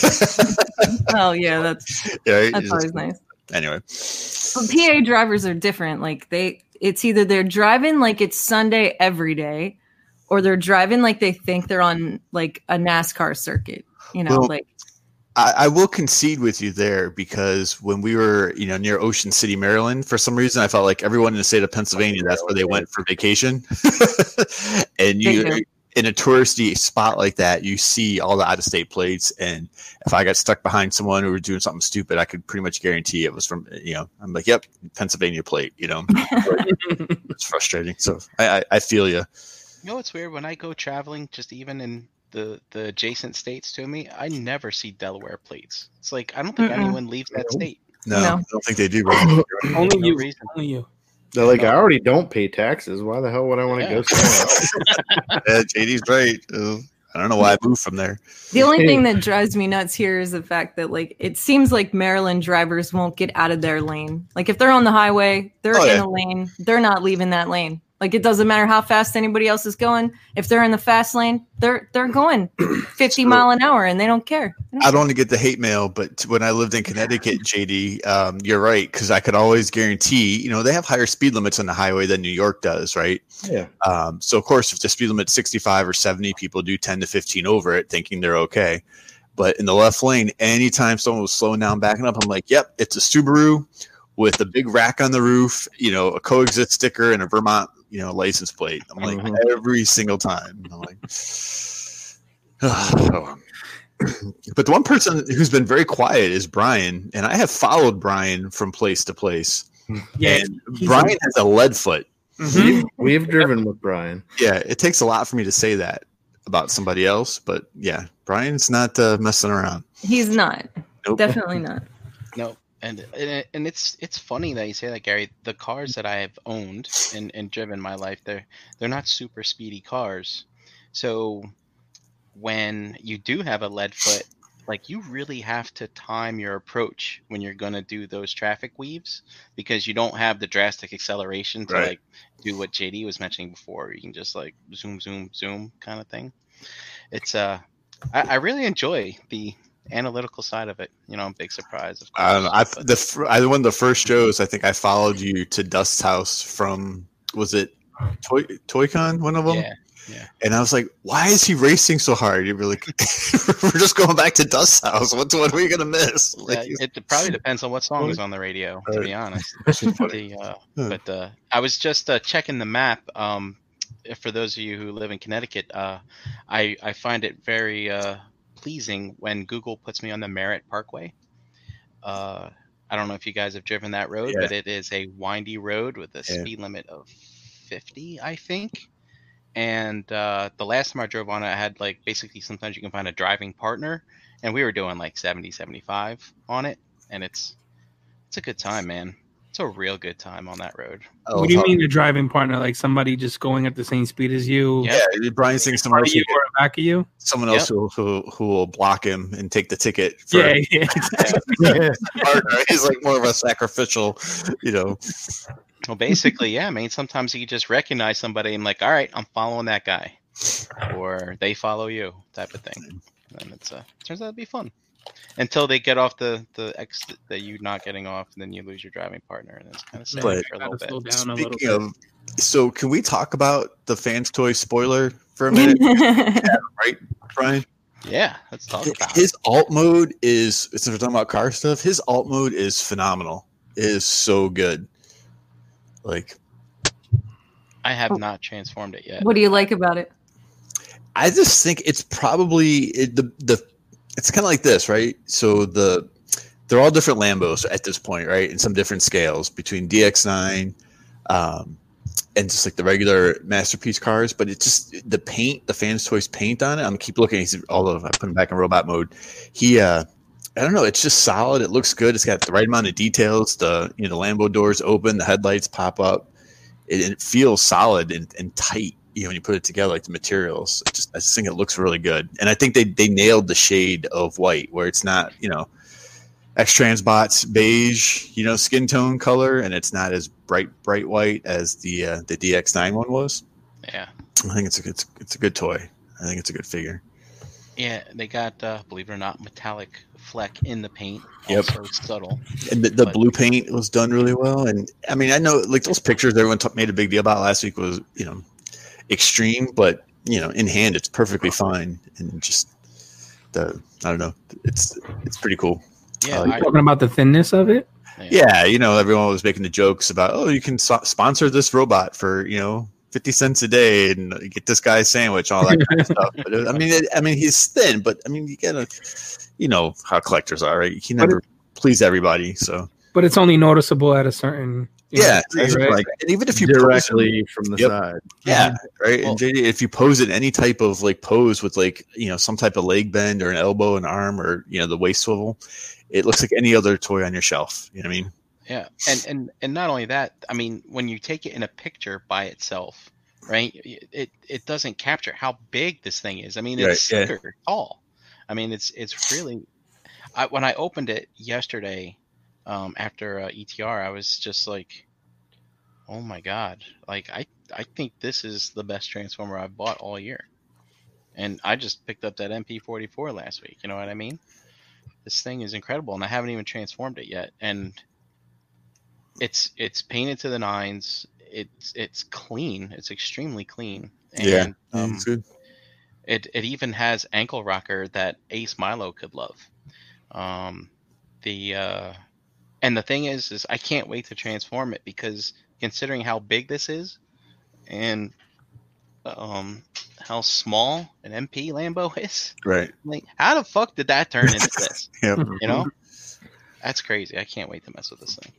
Oh yeah, that's Yeah, that's just- always nice. Anyway, But P A drivers are different. Like they, it's either they're driving like it's Sunday every day, or they're driving like they think they're on like a NASCAR circuit. You know, Well, like I, I will concede with you there because when we were you know near Ocean City, Maryland, for some reason I felt like everyone in the state of Pennsylvania that's where they went for vacation, and They you. do. In a touristy spot like that, you see all the out-of-state plates, and if I got stuck behind someone who was doing something stupid, I could pretty much guarantee it was from, you know, I'm like, yep, Pennsylvania plate, you know. It's frustrating. So I, I, I feel you. You know what's weird? When I go traveling, just even in the, the adjacent states to me, I never see Delaware plates. It's like I don't think Mm-mm. anyone leaves that state. No, No. I don't think they do. Bro. Only No you. reason. Only you. They're like, I already don't pay taxes. Why the hell would I want to Yeah. go somewhere else? Yeah, J D's right. Uh, I don't know why I moved from there. The only thing that drives me nuts here is the fact that like it seems like Maryland drivers won't get out of their lane. Like if they're on the highway, they're Oh, in yeah. a lane, they're not leaving that lane. Like it doesn't matter how fast anybody else is going. If they're in the fast lane, they're they're going fifty mile an hour and they don't care. They don't I don't want to get the hate mail, but when I lived in Connecticut, J D, um, you're right, because I could always guarantee, you know, they have higher speed limits on the highway than New York does, right? Yeah. Um, so, of course, if the speed limit's sixty-five or seventy, people do ten to fifteen over it, thinking they're okay. But in the left lane, anytime someone was slowing down, backing up, I'm like, yep, it's a Subaru with a big rack on the roof, you know, a coexist sticker and a Vermont, you know, license plate. I'm like, Mhm. every single time. I'm like, oh. But the one person who's been very quiet is Brian, and I have followed Brian from place to place. Yeah, and he's Brian has a lead foot. Mhm. We've driven with Brian. Yeah, it takes a lot for me to say that about somebody else, but yeah, Brian's not uh, messing around. He's not. Nope. Definitely not. No, and and and it's it's funny that you say that, Gary. The cars that I have owned and, and driven in my life, they're they're not super speedy cars. So when you do have a lead foot, like you really have to time your approach when you're gonna do those traffic weaves because you don't have the drastic acceleration to Right. like do what J D was mentioning before. You can just like zoom, zoom, zoom kind of thing. It's uh, I, I really enjoy the analytical side of it. You know, big surprise. Of course, I don't know. I but- the fir- I one of the first shows I think I followed you to Dust's house from was it Toy ToyCon, one of them? yeah, yeah. And I was like, why is he racing so hard? You're like, we're just going back to Dust's house. What what are we gonna miss? Like, Yeah, it probably depends on what song is on the radio, to be honest. funny. The, uh, Huh. but uh, I was just uh, checking the map. Um, for those of you who live in Connecticut, uh, I I find it very uh, pleasing when Google puts me on the Merritt Parkway. Uh, I don't know if you guys have driven that road, Yeah. but it is a windy road with a Yeah. speed limit of fifty, I think. And uh, the last time I drove on it, I had like basically sometimes you can find a driving partner, and we were doing like seventy, seventy-five on it, and it's it's a good time, man. It's a real good time on that road. Oh, What do you fuck. mean a driving partner? Like somebody just going at the same speed as you? Yeah. Yeah, Brian's thinking in someone front else, of you or back of you? someone Yep. else who, who who will block him and take the ticket. For Yeah, yeah. partner. He's like more of a sacrificial, you know. Well, basically, yeah, I mean, sometimes you just recognize somebody and like, all right, I'm following that guy, or they follow you, type of thing. And it's uh, turns out to be fun until they get off the the X that you're not getting off, and then you lose your driving partner, and it's kind of sad But- for a little Gotta slow bit. down a little Speaking bit. of, so can we talk about the Fans Toy spoiler for a minute, right, Brian? Yeah, let's talk about it. His alt mode is, since we're talking about car stuff, his alt mode is phenomenal. It is so good. Like, I have not transformed it yet. What do you like about it? I just think it's probably it, the the. It's kind of like this, right? So the they're all different Lambos at this point, right? In some different scales between D X nine, um, and just like the regular masterpiece cars. But it's just the paint, the Fans Toys paint on it. I'm keep looking. He's although I put him back in robot mode. He, uh, I don't know. It's just solid. It looks good. It's got the right amount of details. The you know the Lambo doors open, the headlights pop up. It, it feels solid and, and tight. You know, when you put it together, like the materials, it just I just think it looks really good. And I think they they nailed the shade of white, where it's not you know X-Transbot's beige, you know, skin tone color, and it's not as bright bright white as the uh, the D X nine one was. Yeah, I think it's a it's it's a good toy. I think it's a good figure. yeah, they got uh, believe it or not, metallic fleck in the paint. Yep. Also subtle. And the, the But- blue paint was done really well. And I mean, I know like those pictures everyone t- made a big deal about last week was, you know, extreme, but you know, in hand, it's perfectly fine. And just the, I don't know, it's, it's pretty cool. Yeah, Uh, I, Talking about the thinness of it? Yeah. You know, everyone was making the jokes about, oh, you can so- sponsor this robot for, you know, fifty cents a day and get this guy a sandwich, all that kind of stuff. But it, I mean, it, I mean, he's thin, but I mean, you gotta, you know how collectors are, right? You can But never please everybody. So But it's only noticeable at a certain you know, yeah, degree, it's right? like, and even if you pose it- Directly from the Yep. side. yeah, right. Well- and J D, if you pose it any type of like pose with like you know some type of leg bend or an elbow and arm or you know the waist swivel, it looks like any other toy on your shelf. You know what I mean? Yeah, and and and not only that, I mean, when you take it in a picture by itself, right? It it doesn't capture how big this thing is. I mean, it's Right, yeah. super tall. I mean, it's it's really. I, when I opened it yesterday, um, after uh, E T R, I was just like, "Oh my god!" Like I I think this is the best Transformer I've bought all year, and I just picked up that M P forty-four last week. You know what I mean? This thing is incredible, and I haven't even transformed it yet, and it's it's painted to the nines. It's it's clean. It's extremely clean. And, Yeah, um, it's good. it it even has ankle rocker that Ace Milo could love. Um, the uh, and the thing is, is I can't wait to transform it because considering how big this is, and um how small an M P Lambo is, Right. like how the fuck did that turn into this? Yep. You know, that's crazy. I can't wait to mess with this thing.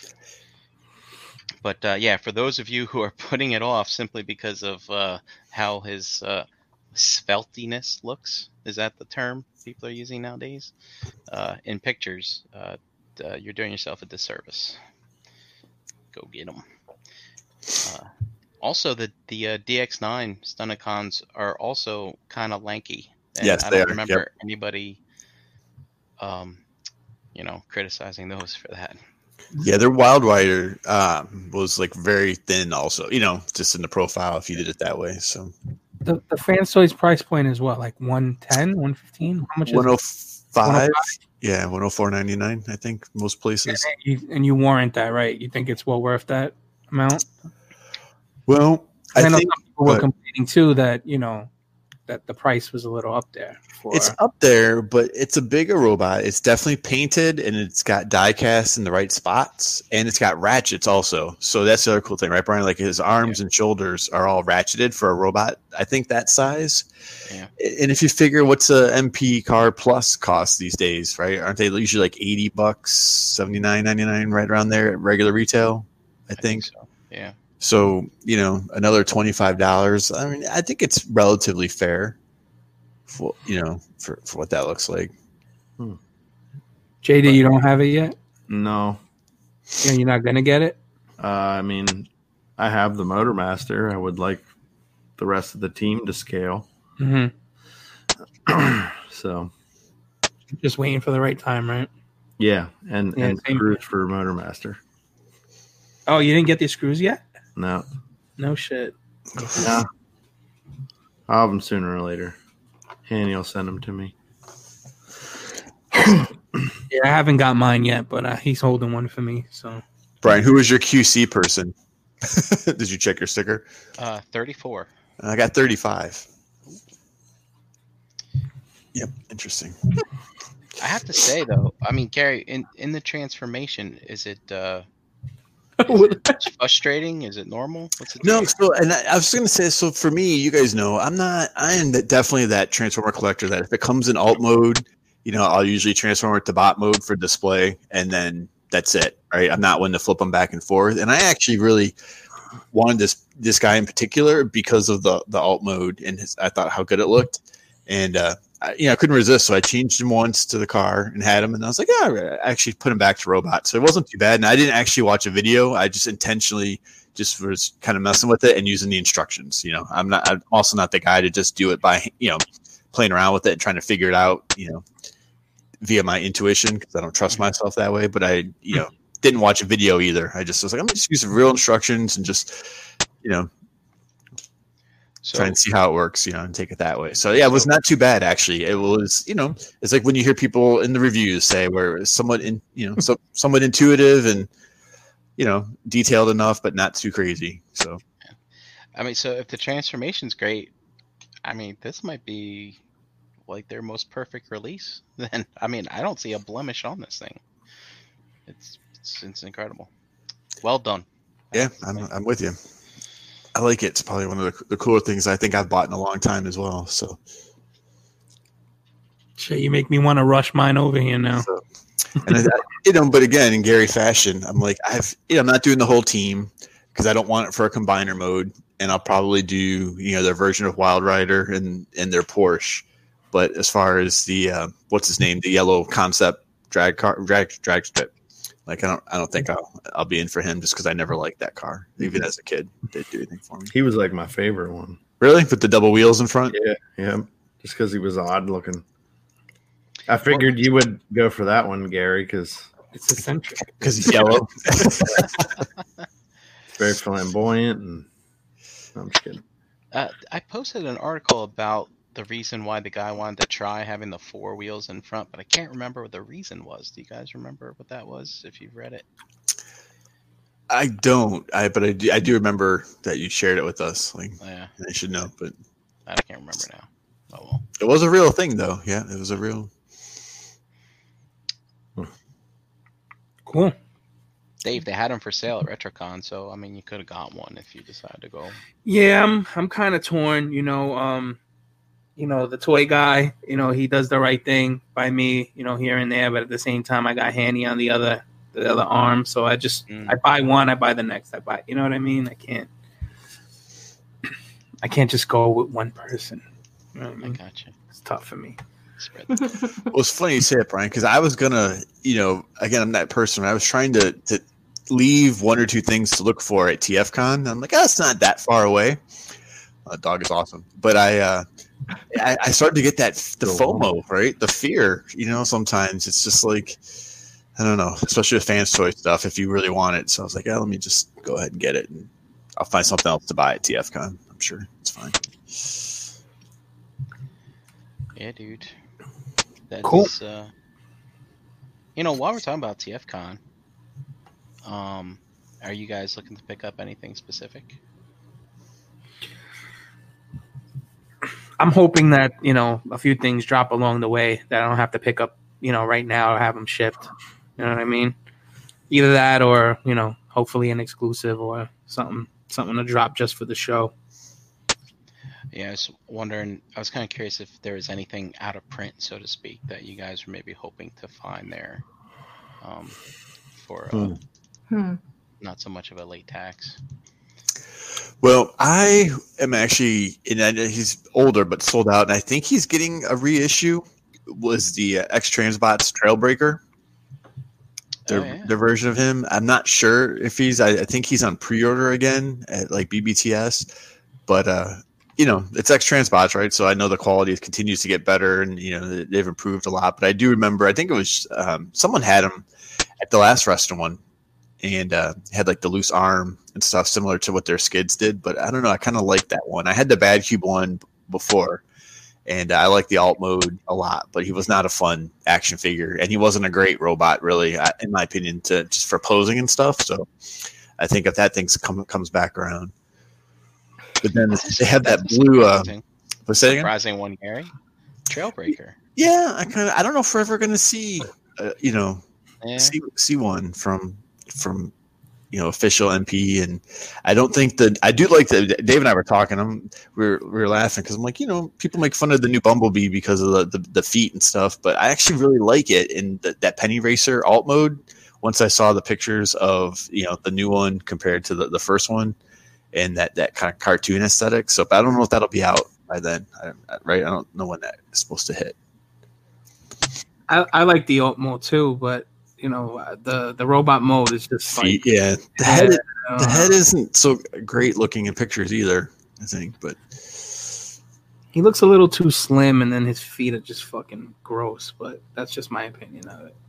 But uh, yeah, for those of you who are putting it off simply because of uh, how his uh, sveltiness looks, is that the term people are using nowadays? Uh, in pictures, uh, uh, you're doing yourself a disservice. Go get them. Uh, also, the the uh, D X nine Stunticons are also kind of lanky. And Yes, I they don't are. remember Yep. anybody, um, you know, criticizing those for that. Yeah, their Wild Rider um, was like very thin, also. You know, just in the profile if you did it that way. So The the Fans Toys price point is what, like one ten, one fifteen? How much is one oh it? five. Yeah, one oh four ninety nine. I think most places. And you, and you warrant that, right? You think it's well worth that amount? Well, 'Cause I, I know think some people were but- complaining too that, you know, that the price was a little up there. For, it's up there, but it's a bigger robot. It's definitely painted and it's got die cast in the right spots, and it's got ratchets also. So that's the other cool thing, right, Brian? Like his arms and shoulders are all ratcheted for a robot, I think, that size. Yeah. And if you figure what's a M P car plus cost these days, right? Aren't they usually like eighty bucks, seventy-nine ninety-nine, right around there at regular retail? I think. I think so. Yeah. So, you know, another twenty-five dollars. I mean, I think it's relatively fair for, you know, for, for what that looks like. J D, you don't have it yet? No, Yeah, you're not gonna get it? uh, I mean, I have the Motormaster. I would like the rest of the team to scale. Mm-hmm. So Just waiting for the right time, right? yeah, and Yeah, and same screws for Motormaster. Oh, you didn't get the screws yet? No, No shit. no, I'll have them sooner or later. Hanny will send them to me. Yeah, I haven't got mine yet, but uh, he's holding one for me. So Brian, who was your Q C person? Did you check your sticker? Uh, thirty-four. I got thirty-five. Yep, interesting. I have to say though, I mean, Gary, in, in the transformation, is it uh, frustrating? Is it normal? What's it? No, do? so and I, I was going to say, so for me, you guys know, I'm not. I am the, definitely that Transformer collector that if it comes in alt mode, you know, I'll usually transform it to bot mode for display, and then that's it, right? I'm not one to flip them back and forth. And I actually really wanted this this guy in particular because of the the alt mode, and his, I thought how good it looked, and uh, I, you know, I couldn't resist, so I changed him once to the car and had him, and I was like, yeah, I actually put him back to robot, so it wasn't too bad. And I didn't actually watch a video; I just intentionally just was kind of messing with it and using the instructions. You know, I'm not. I'm also not the guy to just do it by you know playing around with it and trying to figure it out. You know, via my intuition because I don't trust myself that way. But I, you know, didn't watch a video either. I just was like, I'm just using real instructions and just, you know, So, try and see how it works, you know, and take it that way. So yeah, it was not too bad actually. It was, you know, it's like when you hear people in the reviews say where it's somewhat in, you know, so somewhat intuitive and, you know, detailed enough, but not too crazy. So, I mean, so if the transformation's great, I mean, this might be like their most perfect release. Then, I mean, I don't see a blemish on this thing. It's it's, it's incredible. Well done. yeah, I'm, I'm with you. I like it. It's probably one of the, the cooler things I think I've bought in a long time as well. So, shit, you make me want to rush mine over here now. so and I, you know, but again, in Gary fashion, I'm like, I've, you know, I'm not doing the whole team because I don't want it for a combiner mode, and I'll probably do, you know, their version of Wild Rider and and their Porsche. But as far as the uh, what's his name, the yellow concept drag car, drag drag strip, Like I don't, I don't think I'll, I'll be in for him just because I never liked that car, even as a kid. Didn't do anything for me. He was like my favorite one. Really, with the double wheels in front? Yeah, yeah. Just because he was odd looking. I figured you would go for that one, Gary, because It's eccentric. Because he's yellow. very flamboyant. And no, I'm just kidding. Uh, I posted an article about the reason why the guy wanted to try having the four wheels in front, but I can't remember what the reason was. Do you guys remember what that was? If you've read it, I don't. I but I do, I do remember that you shared it with us. Like, yeah, I should know, but I can't remember now. Oh well. It was a real thing, though. Yeah, it was a real. Cool. Dave, they had them for sale at RetroCon, so I mean, you could have got one if you decided to go. Yeah, I'm I'm kind of torn. You know, um, you know, the toy guy. You know, he does the right thing by me. You know, here and there, but at the same time, I got Hanny on the other the other arm. So I just Mm. I buy one, I buy the next. I buy. You know what I mean? I can't. I can't just go with one person. You know what I I mean? gotcha. It's tough for me. Spread. Well, it's funny you say it, Brian, because I was gonna, you know, again, I'm that person. I was trying to to leave one or two things to look for at T F Con. I'm like, oh, it's not that far away. Uh, dog is awesome, but I, uh, I, I started to get that the FOMO, right? The fear, you know. Sometimes it's just like, I don't know, especially with fans' toy stuff. If you really want it, so I was like, yeah, let me just go ahead and get it, and I'll find something else to buy at T F Con. I'm sure it's fine. Yeah, dude. That's, Cool. Uh, you know, while we're talking about T F Con, um, are you guys looking to pick up anything specific? I'm hoping that, you know, a few things drop along the way that I don't have to pick up, you know, right now or have them shipped. You know what I mean? Either that or, you know, hopefully an exclusive or something, something to drop just for the show. Yeah, I was wondering, I was kind of curious if there was anything out of print, so to speak, that you guys were maybe hoping to find there um, for uh, Hmm. Hmm. not so much of a late tax. Well, I am actually, and I know he's older, but sold out, and I think he's getting a reissue. Was the uh, X Transbots Trailbreaker? Their, Oh, yeah. their version of him. I'm not sure if he's. I, I think he's on pre-order again at like B B T S, but uh, you know, it's X Transbots, right? So I know the quality continues to get better, and you know they've improved a lot. But I do remember, I think it was um, someone had him at the last Reston one, and uh, had like the loose arm and stuff similar to what their skids did. But I don't know. I kind of like that one. I had the Bad Cube one before, and I like the alt mode a lot. But he was not a fun action figure, and he wasn't a great robot, really, uh, in my opinion, to just for posing and stuff. So I think if that thing come, comes back around. But then they have that That's blue. Uh, surprising. what's that again? Surprising one, Gary. Trailbreaker. Yeah, I kind of. I don't know if we're ever going to see, uh, you know, Yeah. see see one from from you know official M P, and I don't think that I do like the Dave and I were talking. I'm we were we were laughing because I'm like, you know, people make fun of the new Bumblebee because of the the, the feet and stuff, but I actually really like it in the, that Penny Racer alt mode. Once I saw the pictures of you know the new one compared to the, the first one, and that that kind of cartoon aesthetic. So, but I don't know if that'll be out by then, I, right? I don't know when that is supposed to hit. I, I like the alt mode too, but you know uh, the the robot mode is just like, Feet, yeah. The head, uh, the head isn't so great looking in pictures either, I think. But he looks a little too slim, and then his feet are just fucking gross. But that's just my opinion of it.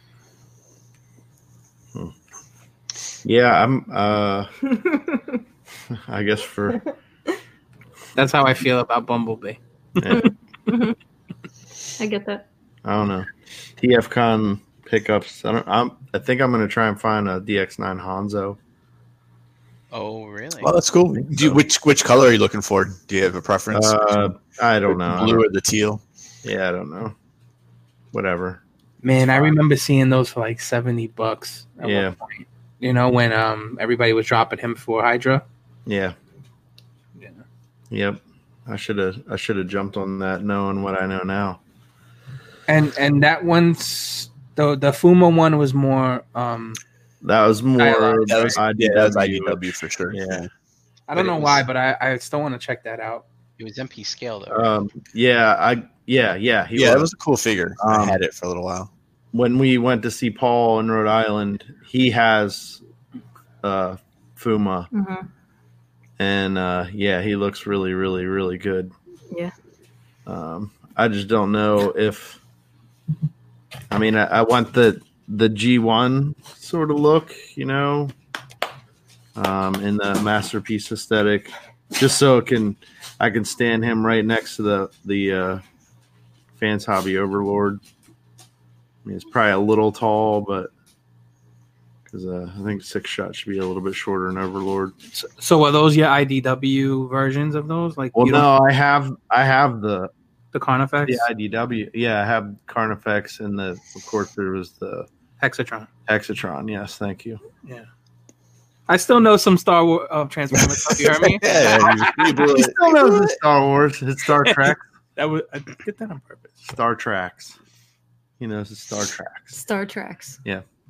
Yeah, I'm. Uh, I guess for That's how I feel about Bumblebee. yeah, I get that. I don't know. T F Con pickups. I don't. I'm. I think I'm gonna try and find a D X nine Hanzo. Oh, really? well, that's cool. Do you, which which color are you looking for? Do you have a preference? Uh, I don't know. The blue or the teal? Yeah, I don't know. Whatever. Man, I remember seeing those for like seventy bucks. At Yeah. one point. You know when um everybody was dropping him for Hydra. Yeah. Yeah. Yep. I should have. I should have jumped on that, knowing what I know now. And and that one's the the Fuma one was more. Um, That was more. That was I D yeah, that was W. I D W for sure. Yeah. I But don't it know was- why, but I, I still want to check that out. It was M P scale, though. Um. Yeah. I. Yeah. Yeah. He yeah, was. it was a cool figure. I Um, had it for a little while. when we went to see Paul in Rhode Island, he has uh, Fuma, Mm-hmm. and uh, yeah, he looks really, really, really good. Yeah. Um, I just don't know if. I mean, I, I want the the G one sort of look, you know, um, in the masterpiece aesthetic, just so it can I can stand him right next to the the uh, Fans Hobby Overlord. I mean, it's probably a little tall, but because uh, I think six shot should be a little bit shorter than Overlord. So, so are those your I D W versions of those? Like, Well, you don't- no, I have I have the the Carnifex, the I D W. Yeah, I have Carnifex, and the of course there was the Hexatron. Hexatron. Yes, thank you. Yeah. I still know some Star Wars uh, Transformers stuff. You heard me? Yeah, you, you blew He it. still knows it's Star Wars. It's Star Trek. That was I did that on purpose. Star Treks. He knows it's Star Treks. Star Treks.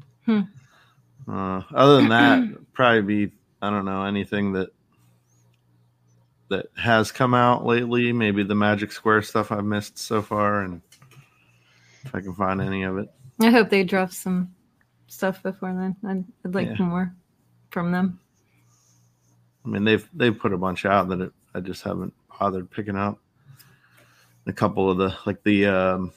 Uh, other than that, probably be I don't know anything that that has come out lately. Maybe the Magic Square stuff I've missed so far, and if I can find any of it. I hope they drop some stuff before then. I'd, I'd like Yeah. more from them. I mean, they've they've put a bunch out that it, I just haven't bothered picking up. A couple of the like the um,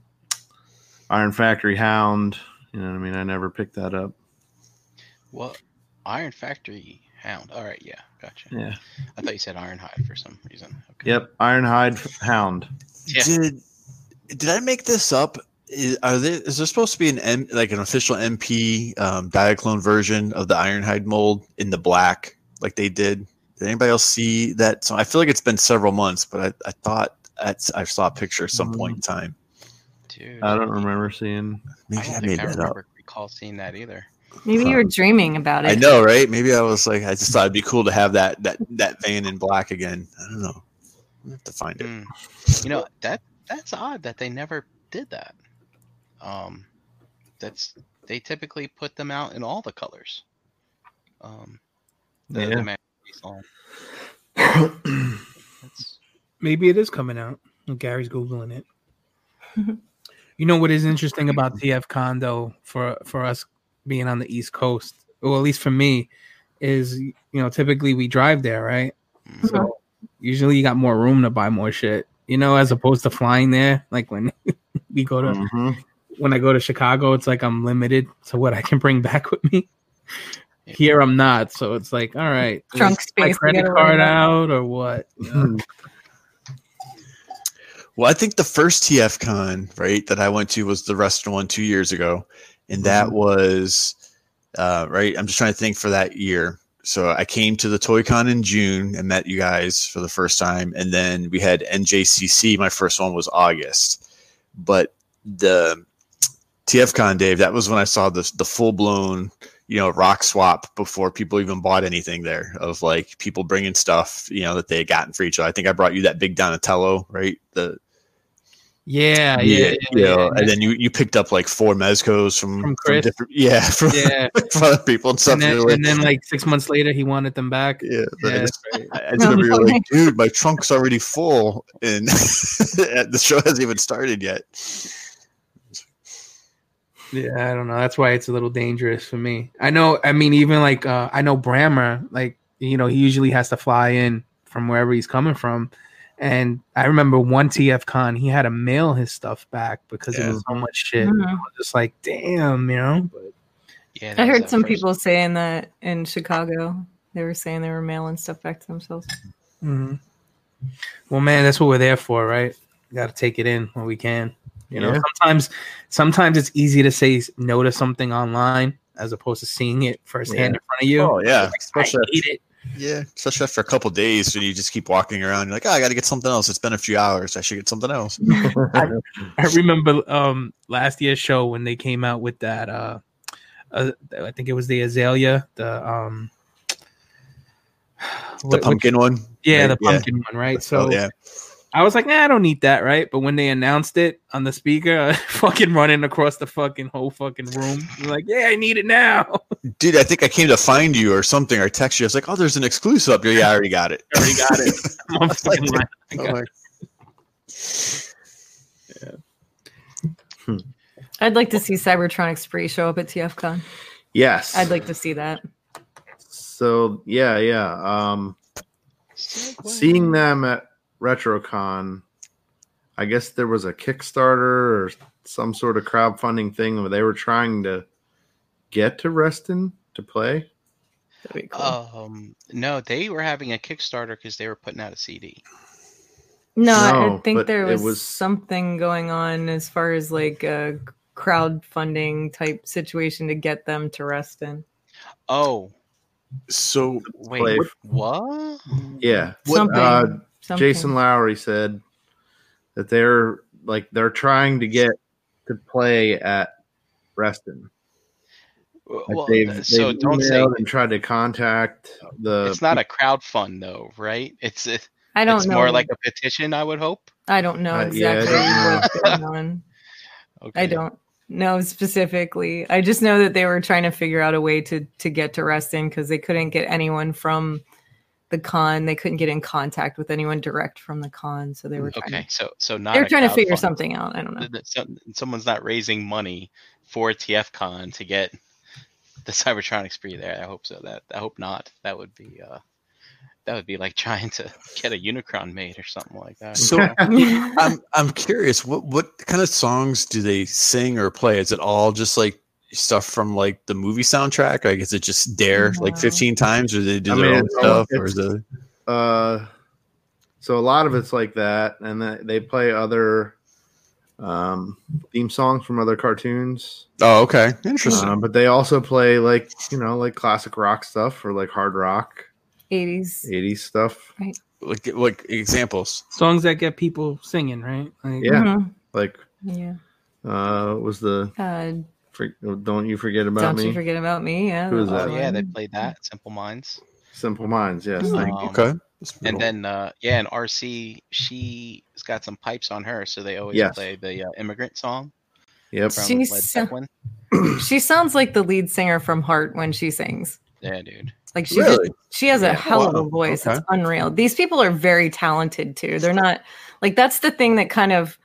Iron Factory Hound. You know what I mean? I never picked that up. Well, Iron Factory Hound. All right, yeah, gotcha. Yeah. I thought you said Ironhide for some reason. Okay. Yep. Ironhide Hound. Yeah. Did did I make this up? Is, are there, is there supposed to be an M, like an official M P um, Diaclone version of the Ironhide mold in the black, like they did? Did anybody else see that? So I feel like it's been several months, but I, I thought that's, I saw a picture at some Mm. point in time. Dude, I don't remember seeing. Maybe I I, don't made think I that up. remember recall seeing that either. Maybe you were dreaming about it. I know, right? Maybe I was like, I just thought it'd be cool to have that that that van in black again. I don't know. I have to find it. Mm. You know that that's odd that they never did that. Um, that's they typically put them out in all the colors. Um, the, Yeah. the masterpiece line. That's, Maybe it is coming out. Gary's googling it. You know what is interesting about T F Con though, for for us being on the East Coast, or at least for me, is you know typically we drive there, right? mm. So usually you got more room to buy more shit, you know, as opposed to flying there. Like when we go to Mhm. when I go to Chicago, it's like I'm limited to what I can bring back with me. Here I'm not, so it's like, all right, Trunk is my space, you credit gotta worry card about. out or what? You know? Well, I think the first T F Con, right, that I went to was the Western one two years ago, and that was uh, right. I'm just trying to think for that year. So I came to the Toy Con in June and met you guys for the first time, and then we had N J C C. My first one was August, but the T F Con, Dave, that was when I saw the the full blown, you know, rock swap before people even bought anything there, of like people bringing stuff, you know, that they had gotten for each other. I think I brought you that big Donatello, right? The Yeah, yeah, yeah, you know, yeah. and then you, you picked up like four Mezcos from, From from Chris. different, yeah, from, Yeah. from other people and stuff. And then, You're like, and then like six months later, he wanted them back. yeah, Yeah, I just, that's right. I just remember you're like, dude, my trunk's already full, and the show hasn't even started yet. Yeah, I don't know. That's why it's a little dangerous for me. I know. I mean, even like uh, I know Brammer. Like you know, he usually has to fly in from wherever he's coming from. And I remember one T F Con, he had to mail his stuff back because Yeah. it was so much shit. Mhm. I was just like, damn, you know. But yeah, that I was heard that some first- people saying that in Chicago. They were saying they were mailing stuff back to themselves. mhm. Well, man, that's what we're there for, right? We got to take it in when we can. You know, Yeah. sometimes sometimes it's easy to say no to something online as opposed to seeing it firsthand Yeah. in front of you. Oh yeah, I especially hate it. yeah, especially after a couple days when you just keep walking around. You're like, oh, I got to get something else. It's been a few hours. I should get something else. I remember um last year's show when they came out with that uh, uh I think it was the Azalea, the um The what- pumpkin one. yeah, right? the pumpkin one, right? So Oh, yeah. I was like, nah, I don't need that, right? But when they announced it on the speaker, I fucking running across the fucking whole fucking room. I'm like, yeah, I need it now. Dude, I think I came to find you or something or text you. I was like, oh, there's an exclusive up there. Yeah, I already got it. I already got it. I'm on I was like, fucking line. I oh got my- it. I'd like to see Cybertronic Spree show up at T F Con. Yes. I'd like to see that. So yeah, yeah. Um, seeing them at RetroCon, I guess there was a Kickstarter or some sort of crowdfunding thing where they were trying to get to Reston to play. That'd be cool. Um, no, they were having a Kickstarter because they were putting out a C D. No, No, I think but there it was, was- something going on as far as like a crowdfunding type situation to get them to Reston. Oh, So wait, Play- what? Yeah. Something. Uh, something. Jason Lowry said that they're like they're trying to get to play at Reston. Like Well, they've, so they've don't say emailed and tried to contact the. it's not a crowd fund though, right? It's it, I don't it's know. more like a petition, I would hope. I don't know Uh, yeah, I exactly don't know. what's going on. Okay. I don't know specifically. I just know that they were trying to figure out a way to to get to Reston because they couldn't get anyone from the con. They couldn't get in contact with anyone direct from the con, so they were trying. Okay, so so not They were a trying to crowd figure fund. something out. I don't know. Th- th- some- Someone's not raising money for T F Con to get the Cybertronic Spree there. I hope so. That I hope not. That would be uh, that would be like trying to get a Unicron made or something like that. So I'm I'm curious, what what kind of songs do they sing or play? Is it all just like stuff from like the movie soundtrack? Like is it just Dare like No. fifteen times, or do they do I their mean, own it's- stuff, or is it's- it? Uh, so a lot of it's like that, and they, they play other um, theme songs from other cartoons. Oh, okay, interesting. Um, but they also play like you know like classic rock stuff or like hard rock, eighties. eighties stuff. like like examples. Songs that get people singing, right? Like, Yeah. Mhm. Like Yeah. uh, was the Uh, for, Don't You Forget About don't Me? you forget about me? Yeah. Who is was that? Oh yeah, they one. played that. Simple Minds. Simple Minds. Yes. Oh. Thank you. Um, Okay, That's And brutal. then uh, yeah, and R C she's got some pipes on her, so they always Yes. play the uh, immigrant song Yep. from She's Led so- Zeppelin. She sounds like the lead singer from Heart when she sings. Yeah, dude. Like she Really? just, she has a Yeah. hell of a Wow. voice. Okay. It's unreal. These people are very talented too. They're not like that's the thing that kind of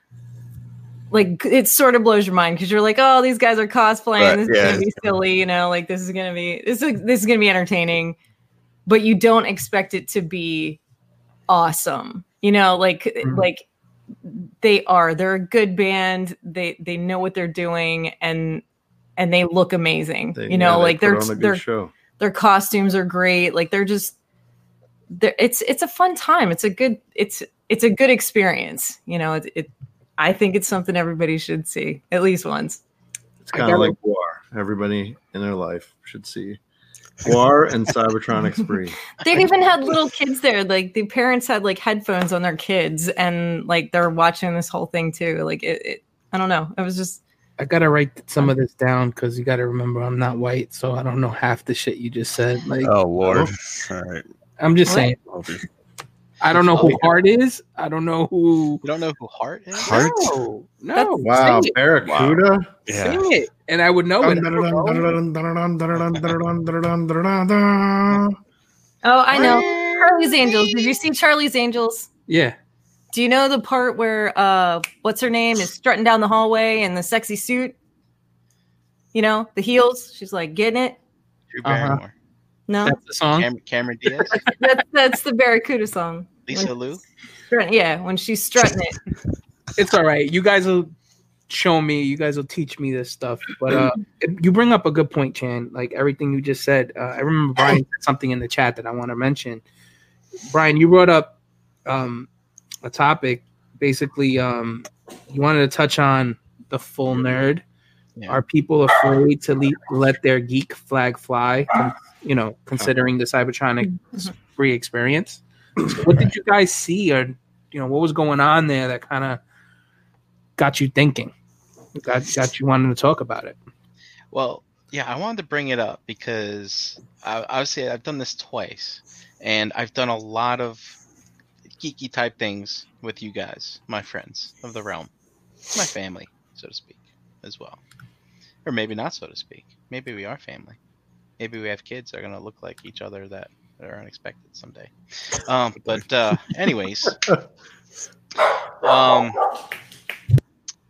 like it sort of blows your mind because you're like, oh, these guys are cosplaying. Right, This is yeah. gonna be silly, you know. Like this is gonna be this is this is gonna be entertaining, but you don't expect it to be awesome. You know, like Mhm. like they are. They're a good band. They they know what they're doing and and they look amazing. They- you know, yeah, they like put they're on a good they're show. their costumes are great. Like they're just they're, it's it's a fun time. It's a good it's it's a good experience. You know, it, it I think it's something everybody should see at least once. It's I kind of gotta- like War. Everybody in their life should see War and Cybertronic Spree. They even had little kids there. Like the parents had like headphones on their kids and like they're watching this whole thing too. Like it, it I don't know. It was just I gotta write some of this down because you gotta remember I'm not white, so I don't know half the shit you just said. Like Oh Lord! All right. I'm just What? saying, I don't know who Hart is. I don't know who. You don't know who Heart is? Heart? No, no. That's- Wow, Sing it. Barracuda. Yeah. Sing it, and I would know it. oh I know. Charlie's Angels. Did you see Charlie's Angels? Yeah. Do you know the part where uh what's her name is strutting down the hallway in the sexy suit? You know, the heels. She's like getting it. Drew Uh-huh. Barrymore. No, That's the song. Cam- Cameron Diaz. that's that's the Barracuda song. Lisa When- Lou. strut- Yeah, when she's strutting it. It's all right. You guys will show me. You guys will teach me this stuff. But uh, you bring up a good point, Chan. Like everything you just said. Uh, I remember Brian said something in the chat that I want to mention. Brian, you brought up um, a topic. Basically, um, you wanted to touch on the full nerd. Yeah. Are people afraid to le- let their geek flag fly? con- You know, considering the Cybertronic free experience. So what did you guys see, or you know, what was going on there that kind of got you thinking? Got got you wanting to talk about it? Well, yeah, I wanted to bring it up because I, obviously I've done this twice, and I've done a lot of geeky type things with you guys, my friends of the realm, my family, so to speak, as well, or maybe not, so to speak. Maybe we are family. Maybe we have kids that are gonna look like each other that are unexpected someday. Um, but uh, anyways, um,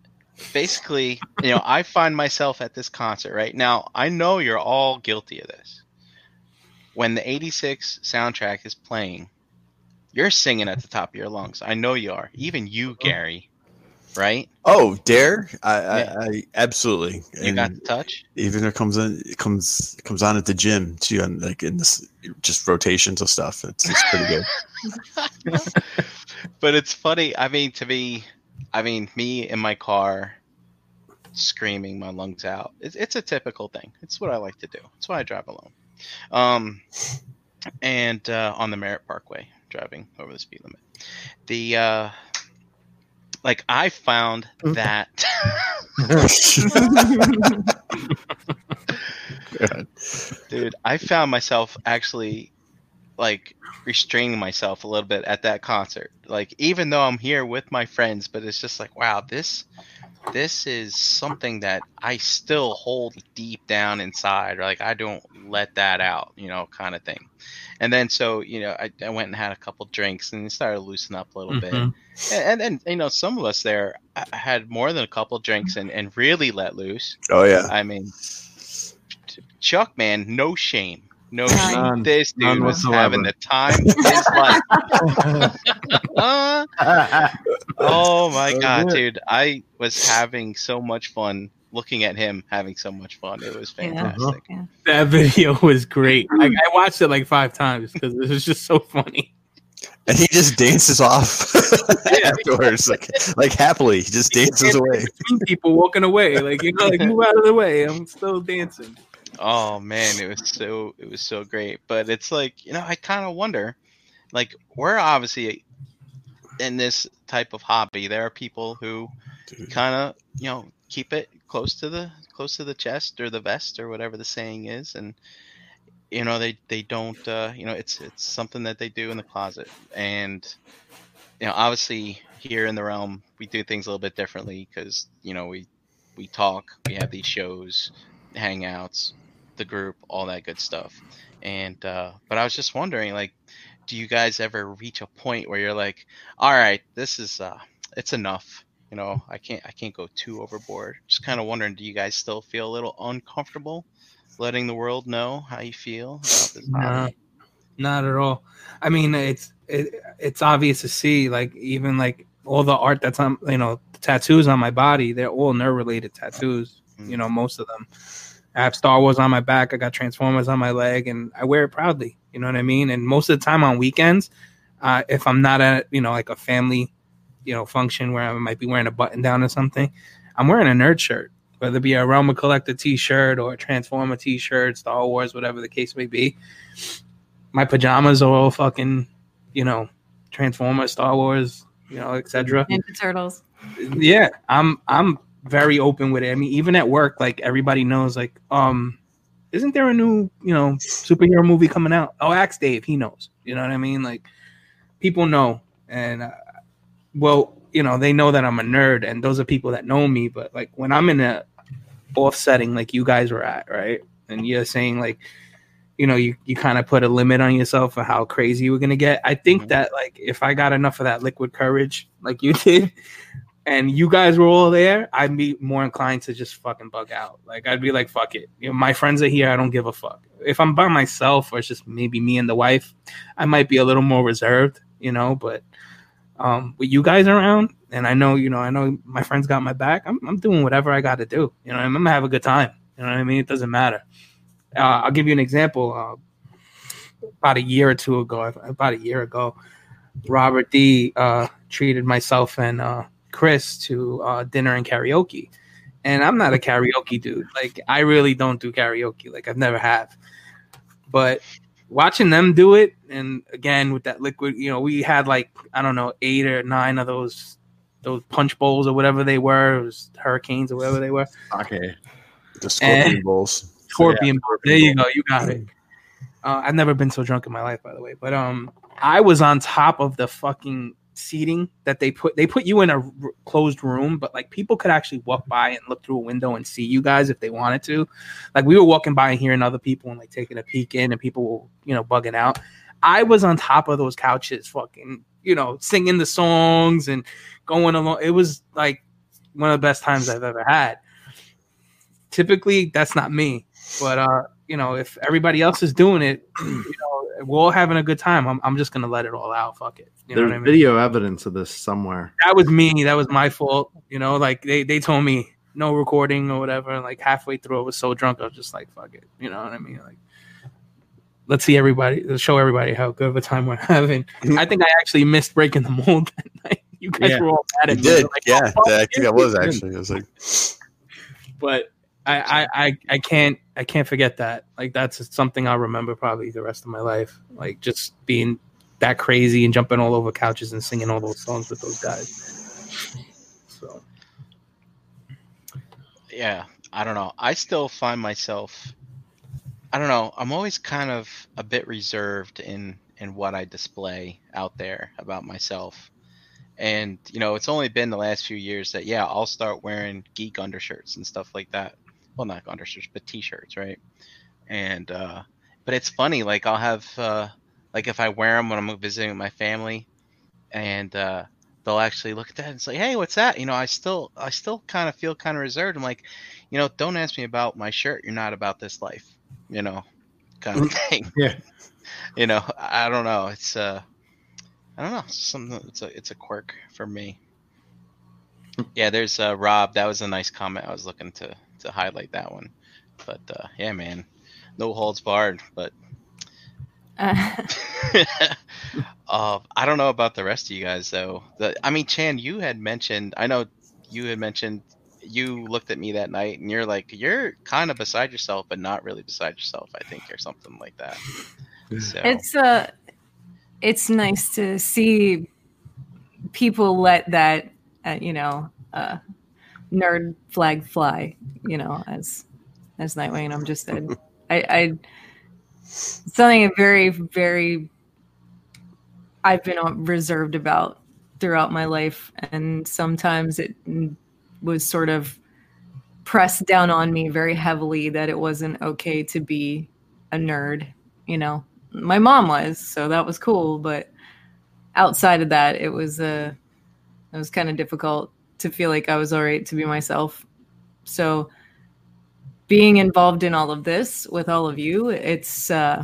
basically, you know, I find myself at this concert right now. I know you're all guilty of this. When the eighty-six soundtrack is playing, you're singing at the top of your lungs. I know you are. Even you, Gary, right? Oh, Dare! I, Yeah. I, I absolutely. You And got the touch. even it comes in, it comes it comes on at the gym too, and like in this just rotations of stuff. It's, it's pretty good. But it's funny. I mean, to me, I mean, me in my car screaming my lungs out. It's, it's a typical thing. It's what I like to do. It's why I drive alone. Um, and uh, on the Merritt Parkway, driving over the speed limit. The uh, like I found that. Dude, I found myself actually like restraining myself a little bit at that concert. Like, even though I'm here with my friends, but it's just like, wow, this this is something that I still hold deep down inside. Like, I don't let that out, you know, kind of thing. And then so, you know, I, I went and had a couple drinks and started to loosen up a little Mhm. bit. And then, you know, some of us there I had more than a couple drinks and, and really let loose. Oh yeah. I mean, Chuck, man, no shame. No None. shame. None. This dude None was whatsoever. having the time of his life. Oh my That was god, it. dude. I was having so much fun looking at him having so much fun. It was Yeah. fantastic. Yeah. That video was great. I, I watched it like five times because it was just so funny. And he just dances off afterwards, like like happily. He just dances away. Between people walking away, like, you know, like, move out of the way. I'm still dancing. Oh man, it was so it was so great. But it's like, you know, I kind of wonder, like, we're obviously in this type of hobby. There are people who kind of, you know, keep it close to the close to the chest or the vest or whatever the saying is, and you know, they they don't uh, you know, it's it's something that they do in the closet. And you know, obviously here in the realm we do things a little bit differently because, you know, we we talk, we have these shows, hangouts, the group, all that good stuff. And uh but I was just wondering, like, do you guys ever reach a point where you're like, all right, this is uh it's enough, you know, I can't I can't go too overboard? Just kind of wondering, do you guys still feel a little uncomfortable letting the world know how you feel about this Nah, hobby? not at all. I mean, it's it, it's obvious to see, like, even like all the art that's on, you know, the tattoos on my body, they're all nerve related tattoos. You know, most of them. I have Star Wars on my back. I got Transformers on my leg, and I wear it proudly. You know what I mean? And most of the time on weekends, uh, if I'm not at, you know, like a family, you know, function where I might be wearing a button down or something, I'm wearing a nerd shirt, whether it be a Realm of Collector t-shirt or a Transformer t-shirt, Star Wars, whatever the case may be. My pajamas are all fucking, you know, Transformers, Star Wars, you know, et cetera. Ninja Turtles. Yeah, I'm I'm very open with it. I mean, even at work, like, everybody knows, like, um, isn't there a new, you know, superhero movie coming out? Oh, ask Dave, he knows. You know what I mean? Like, people know, and uh, well, you know, they know that I'm a nerd, and those are people that know me. But like, when I'm in a offsetting like you guys were at, right, and you're saying, like, you know, you, you kind of put a limit on yourself for how crazy you were gonna get. I think Mhm. that, like, if I got enough of that liquid courage, like you did, and you guys were all there, I'd be more inclined to just fucking bug out. Like, I'd be like, fuck it. You know, my friends are here. I don't give a fuck. If I'm by myself or it's just maybe me and the wife, I might be a little more reserved, you know, but um, with you guys around, and I know, you know, I know my friends got my back, I'm, I'm doing whatever I got to do. You know, I'm going to have a good time. You know what I mean? It doesn't matter. Uh, I'll give you an example. Uh, about a year or two ago, about a year ago, Robert D uh, treated myself and uh, Chris to uh, dinner and karaoke. And I'm not a karaoke dude. Like, I really don't do karaoke. Like, I've never have. But watching them do it, and again with that liquid, you know, we had like, I don't know, eight or nine of those those punch bowls or whatever they were. It was Hurricanes or whatever they were. Okay. The Scorpion And- Bowls. Scorpion. Yeah, There you go. You got it. Uh, I've never been so drunk in my life, by the way. But um, I was on top of the fucking seating that they put. They put you in a r- closed room, but like, people could actually walk by and look through a window and see you guys if they wanted to. Like, we were walking by and hearing other people and like taking a peek in, and people were, you know, bugging out. I was on top of those couches, fucking, you know, singing the songs and going along. It was like one of the best times I've ever had. Typically, that's not me, but uh, you know, if everybody else is doing it, you know, we're all having a good time. I'm, I'm just gonna let it all out. Fuck it. You know There's what I mean? video evidence of this somewhere. That was me. That was my fault. You know, like they, they told me no recording or whatever. And like halfway through, I was so drunk, I was just like, fuck it. You know what I mean? Like, let's see everybody, let's show everybody how good of a time we're having. I think I actually missed breaking the mold that night. You guys Yeah. were all mad at You me. did, Like, yeah. oh, I think I was actually. I was like, but I, I, I, I can't I can't forget that. Like that's something I'll remember probably the rest of my life. Like just being that crazy and jumping all over couches and singing all those songs with those guys. So Yeah, I don't know. I still find myself, I don't know. I'm always kind of a bit reserved in in what I display out there about myself. And you know, it's only been the last few years that yeah, I'll start wearing geek undershirts and stuff like that. Well, not undershirts, but t-shirts, right? And uh, but it's funny. Like I'll have uh, like if I wear them when I'm visiting my family, and uh, they'll actually look at that and say, "Hey, what's that?" You know, I still I still kind of feel kind of reserved. I'm like, you know, don't ask me about my shirt. You're not about this life, you know, kind of thing. Yeah. You know, I don't know. It's uh, I don't know. It's something. It's a it's a quirk for me. Yeah, there's uh, Rob. That was a nice comment. I was looking to to highlight that one. But uh, yeah, man, no holds barred. But Uh, uh, I don't know about the rest of you guys though. The, I mean, Chan, you had mentioned. I know you had mentioned. You looked at me that night and you're like, you're kind of beside yourself, but not really beside yourself. I think, or something like that. So. it's uh it's nice to see people let that uh, you know uh, nerd flag fly. You know, as as Nightwing. I'm just a, I, I something very very I've been reserved about throughout my life, and sometimes it was sort of pressed down on me very heavily that it wasn't okay to be a nerd. You know, my mom was, so that was cool, but outside of that, it was uh, it was kind of difficult to feel like I was all right to be myself. So being involved in all of this with all of you, it's uh,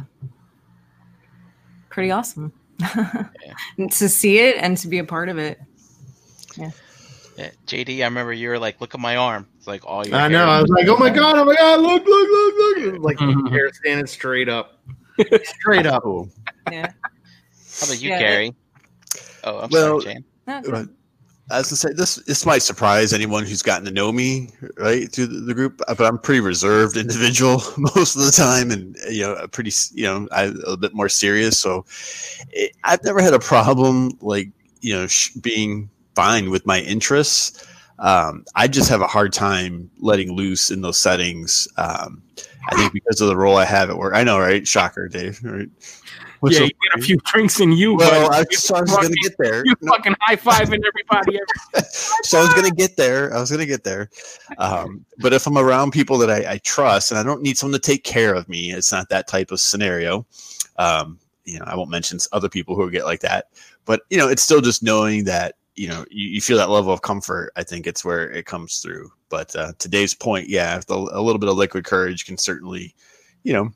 pretty awesome. Yeah. To see it and to be a part of it. Yeah. Yeah, J D, I remember you were like, "Look at my arm." It's like all your. I hair. know. I was like, oh my god, oh my god, look, look, look, look. Like Mhm. hair standing straight up. Straight up. cool. Yeah. How about you, Yeah, Gary? Oh, I'm Well, sorry, Jan. No, But I was gonna say this. This might surprise anyone who's gotten to know me right through the, the group, but I'm a pretty reserved individual most of the time, and you know, a pretty you know, I, a bit more serious. So it, I've never had a problem like you know sh- being fine with my interests. Um, I just have a hard time letting loose in those settings. Um, I think because of the role I have at work. I know, right? Shocker, Dave. Right? What's yeah, so you get a few drinks in you, Well, but I, you so I was fucking, going to get there. you No. fucking high fiving everybody. Every, so I was going to get there. I was going to get there. Um, but if I'm around people that I, I trust and I don't need someone to take care of me, it's not that type of scenario. Um, you know, I won't mention other people who get like that, but you know, it's still just knowing that, you know, you, you feel that level of comfort. I think it's where it comes through. But uh, to Dave's point, yeah, the, a little bit of liquid courage can certainly, you know,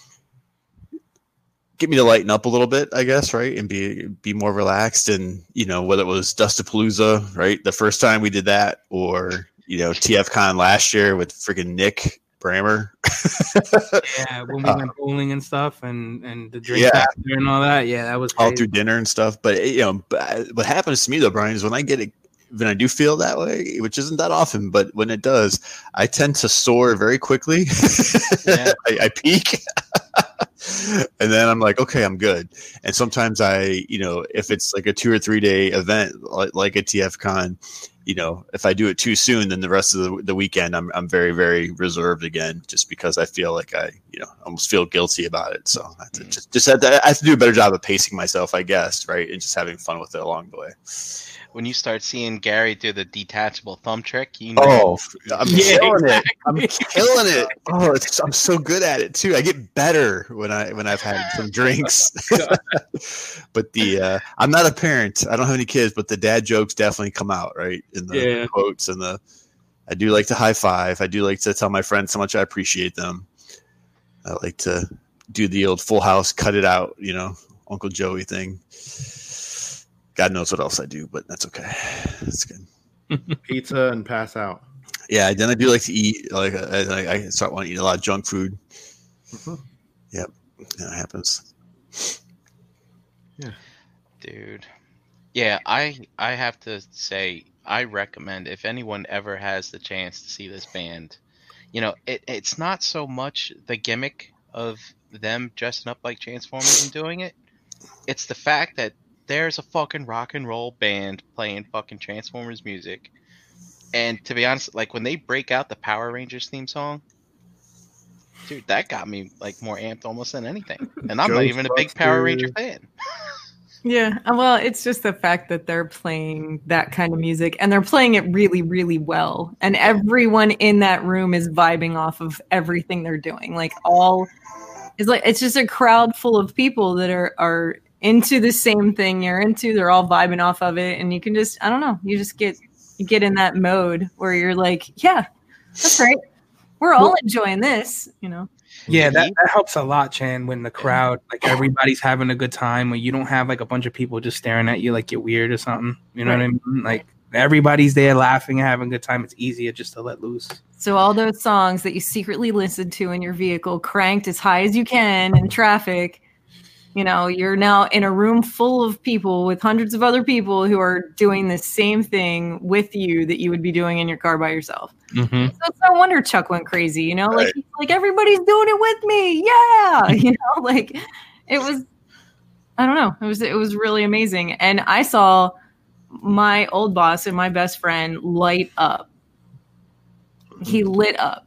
get me to lighten up a little bit, I guess, right? And be be more relaxed. And, you know, whether it was Dustapalooza, right? The first time we did that, or, you know, T F Con last year with freaking Nick Brammer. yeah, when we Uh, went bowling and stuff, and and the drinks Yeah. after and all that. Yeah, that was all crazy. through dinner and stuff. But, you know, but what happens to me, though, Brian, is when I get it, when I do feel that way, which isn't that often, but when it does, I tend to soar very quickly. Yeah. I, I peak. And then I'm like, okay, I'm good. And sometimes I, you know, if it's like a two or three day event, like, like a T F Con, you know, if I do it too soon, then the rest of the, the weekend, I'm, I'm very, very reserved again, just because I feel like I, you know, almost feel guilty about it. So I have to just, just have to, I have to do a better job of pacing myself, I guess. Right. And just having fun with it along the way. When you start seeing Gary do the detachable thumb trick, you know. Oh, I'm Yeah, killing it. exactly. I'm killing it. Oh, it's, I'm so good at it too. I get better when I when I've had some drinks. But the uh, I'm not a parent. I don't have any kids, but the dad jokes definitely come out. Right? in the Yeah. quotes and the. I do like to high five. I do like to tell my friends how much I appreciate them. I like to do the old Full House, cut it out, you know, Uncle Joey thing. God knows what else I do, but that's okay. That's good. Pizza and pass out. Yeah, then I do like to eat. Like I, I, I start wanting to eat a lot of junk food. Mm-hmm. Yep, that happens. Yeah, Dude. Yeah, I I have to say I recommend if anyone ever has the chance to see this band, you know, it, it's not so much the gimmick of them dressing up like Transformers and doing it. It's the fact that there's a fucking rock and roll band playing fucking Transformers music. And to be honest, like when they break out the Power Rangers theme song, dude, that got me like more amped almost than anything. And I'm not even a big Power Ranger fan. Yeah, uh, well, it's just the fact that they're playing that kind of music and they're playing it really, really well. And everyone in that room is vibing off of everything they're doing. Like all it's like it's just a crowd full of people that are are into the same thing you're into. They're all vibing off of it, and you can just I don't know, you just get you get in that mode where you're like, yeah, that's right. We're all enjoying this, you know. Yeah, that, that helps a lot, Chan, when the crowd, like everybody's having a good time, when you don't have like a bunch of people just staring at you like you're weird or something. You know Right. what I mean? Like everybody's there laughing and having a good time. It's easier just to let loose. So all those songs that you secretly listened to in your vehicle, cranked as high as you can in traffic, you know, you're now in a room full of people with hundreds of other people who are doing the same thing with you that you would be doing in your car by yourself. Mm-hmm. So it's no wonder Chuck went crazy, you know, like Right. like everybody's doing it with me, yeah, you know, like it was. I don't know, it was it was really amazing, and I saw my old boss and my best friend light up. He lit up.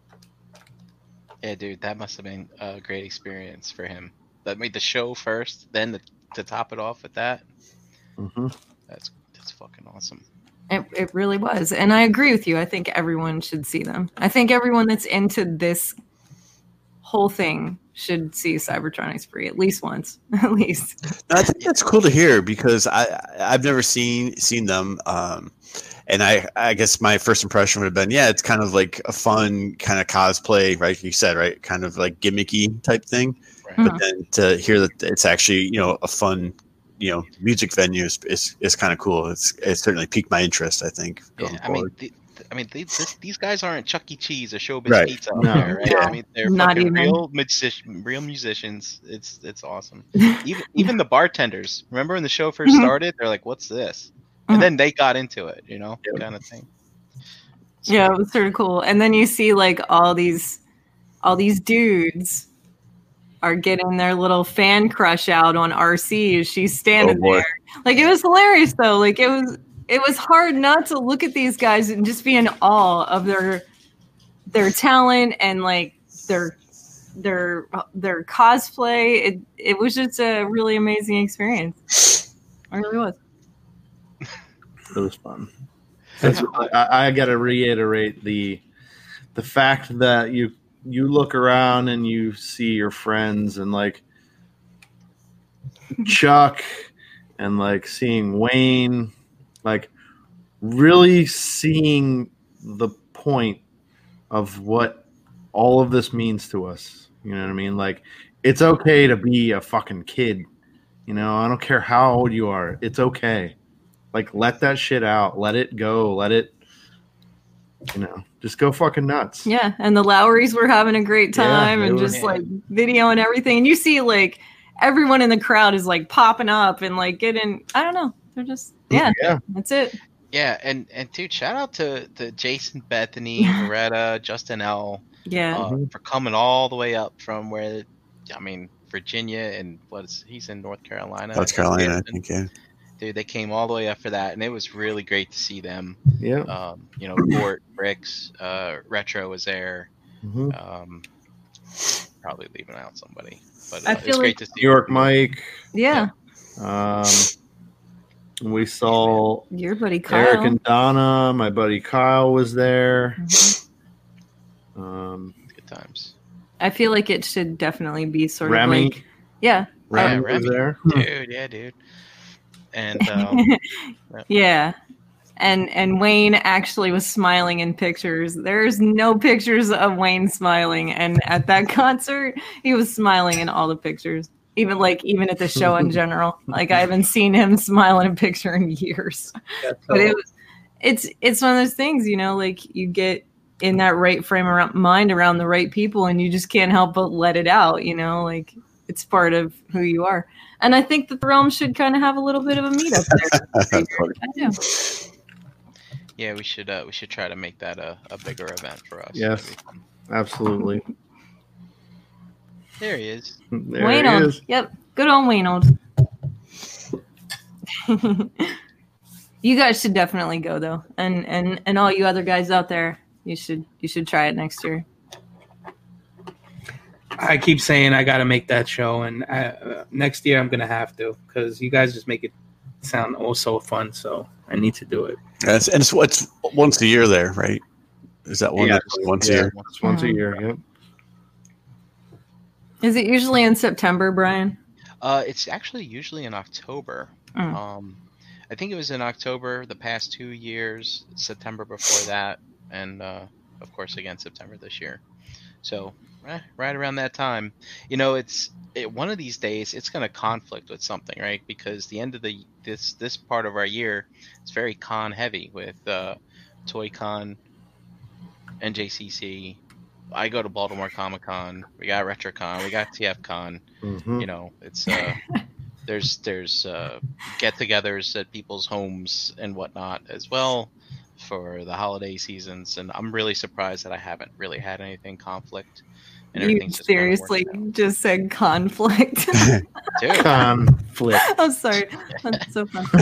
Yeah, dude, that must have been a great experience for him. That made the show first, then the, to top it off with that. Mm-hmm. That's that's fucking awesome. It, it really was. And I agree with you. I think everyone should see them. I think everyone that's into this whole thing should see Cybertronics free at least once. At least. I think that's cool to hear because I I've never seen seen them, um, and I I guess my first impression would have been yeah, it's kind of like a fun kind of cosplay, right? You said right, kind of like gimmicky type thing. Right. Mhm. But then to hear that it's actually you know a fun you know music venue is is, is kind of cool. It's it certainly piqued my interest. I think. Going Yeah, I mean, forward. the, I mean, they, this, these guys aren't Chuck E. Cheese or Showbiz Right. Pizza out No. there, right? No, I mean, they're not fucking even. real musician, real musicians. It's it's awesome. Even even the bartenders. Remember when the show first Mhm. started? They're like, "What's this?" Mhm. And then they got into it, you know, Yep. kind of thing. So, Yeah, it was sort of cool. And then you see like all these all these dudes are getting their little fan crush out on R C as she's standing Oh, boy. there. Like it was hilarious though. Like it was it was hard not to look at these guys and just be in awe of their their talent and like their their their cosplay. It it was just a really amazing experience. It really was. It was fun. That's, I, I got to reiterate the the fact that you you look around and you see your friends and like Chuck and like seeing Wayne, like really seeing the point of what all of this means to us. You know what I mean? Like it's okay to be a fucking kid. You know, I don't care how old you are. It's okay. Like, let that shit out. Let it go. Let it, you know, just go fucking nuts. Yeah, and the Lowrys were having a great Yeah, time they and were. just like video and everything. And you see like everyone in the crowd is like popping up and like getting, I don't know. They're just, yeah, Yeah. that's it. yeah, and and dude, shout out to to Jason, Bethany, Loretta, Justin L. Yeah. uh, Mhm. for coming all the way up from where, I mean, Virginia and what's he's in North Carolina. North Carolina, I And, think. Yeah. dude, they came all the way up for that, and it was really great to see them. Yeah. Um, you know, Court, Bricks, uh, Retro was there. Mhm. Um, probably leaving out somebody, but I uh, feel it's great like- to see. New York Mike. Yeah. Um, we saw Your buddy Kyle. Eric and Donna. My buddy Kyle was there. Mhm. Um, Good times, I feel like it should definitely be sort Remy. of like, yeah. Remy yeah, was Remy. there. dude. Yeah, dude. And um, yeah. and and Wayne actually was smiling in pictures. There's no pictures of Wayne smiling, and at that concert, he was smiling in all the pictures. Even like even at the show in general, like I haven't seen him smile in a picture in years. But it was, it's it's one of those things, you know, like you get in that right frame of mind around the right people, and you just can't help but let it out, you know, like it's part of who you are. And I think that the Realm should kind of have a little bit of a meetup there. I do. Yeah, we should uh, we should try to make that a, a bigger event for us. Yes, absolutely. There he is. There Waynold. he is. Yep. Good old Waynold. You guys should definitely go though. And and and all you other guys out there, you should you should try it next year. I keep saying I got to make that show, and I, uh, next year I'm gonna have to, because you guys just make it sound oh so fun. So I need to do it. And it's, and it's, it's once a year there, right? Is that one Yeah. once Yeah, a year? once, once a year. Yep. Is it usually in September, Brian? Uh, it's actually usually in October. Mm. Um, I think it was in October the past two years, September before that, and uh, of course again September this year. So eh, right around that time, you know, it's it, one of these days it's going to conflict with something, right? Because the end of the this this part of our year is very con heavy with uh, Toy Con, N J C C. I go to Baltimore Comic Con. We got RetroCon. We got T F Con. Mhm. You know, it's uh, there's there's uh, get-togethers at people's homes and whatnot as well for the holiday seasons, and I'm really surprised that I haven't really had anything conflict. And You everything's just kinda worked seriously out. just said conflict. Dude, Conflict. I'm sorry. That's so fun.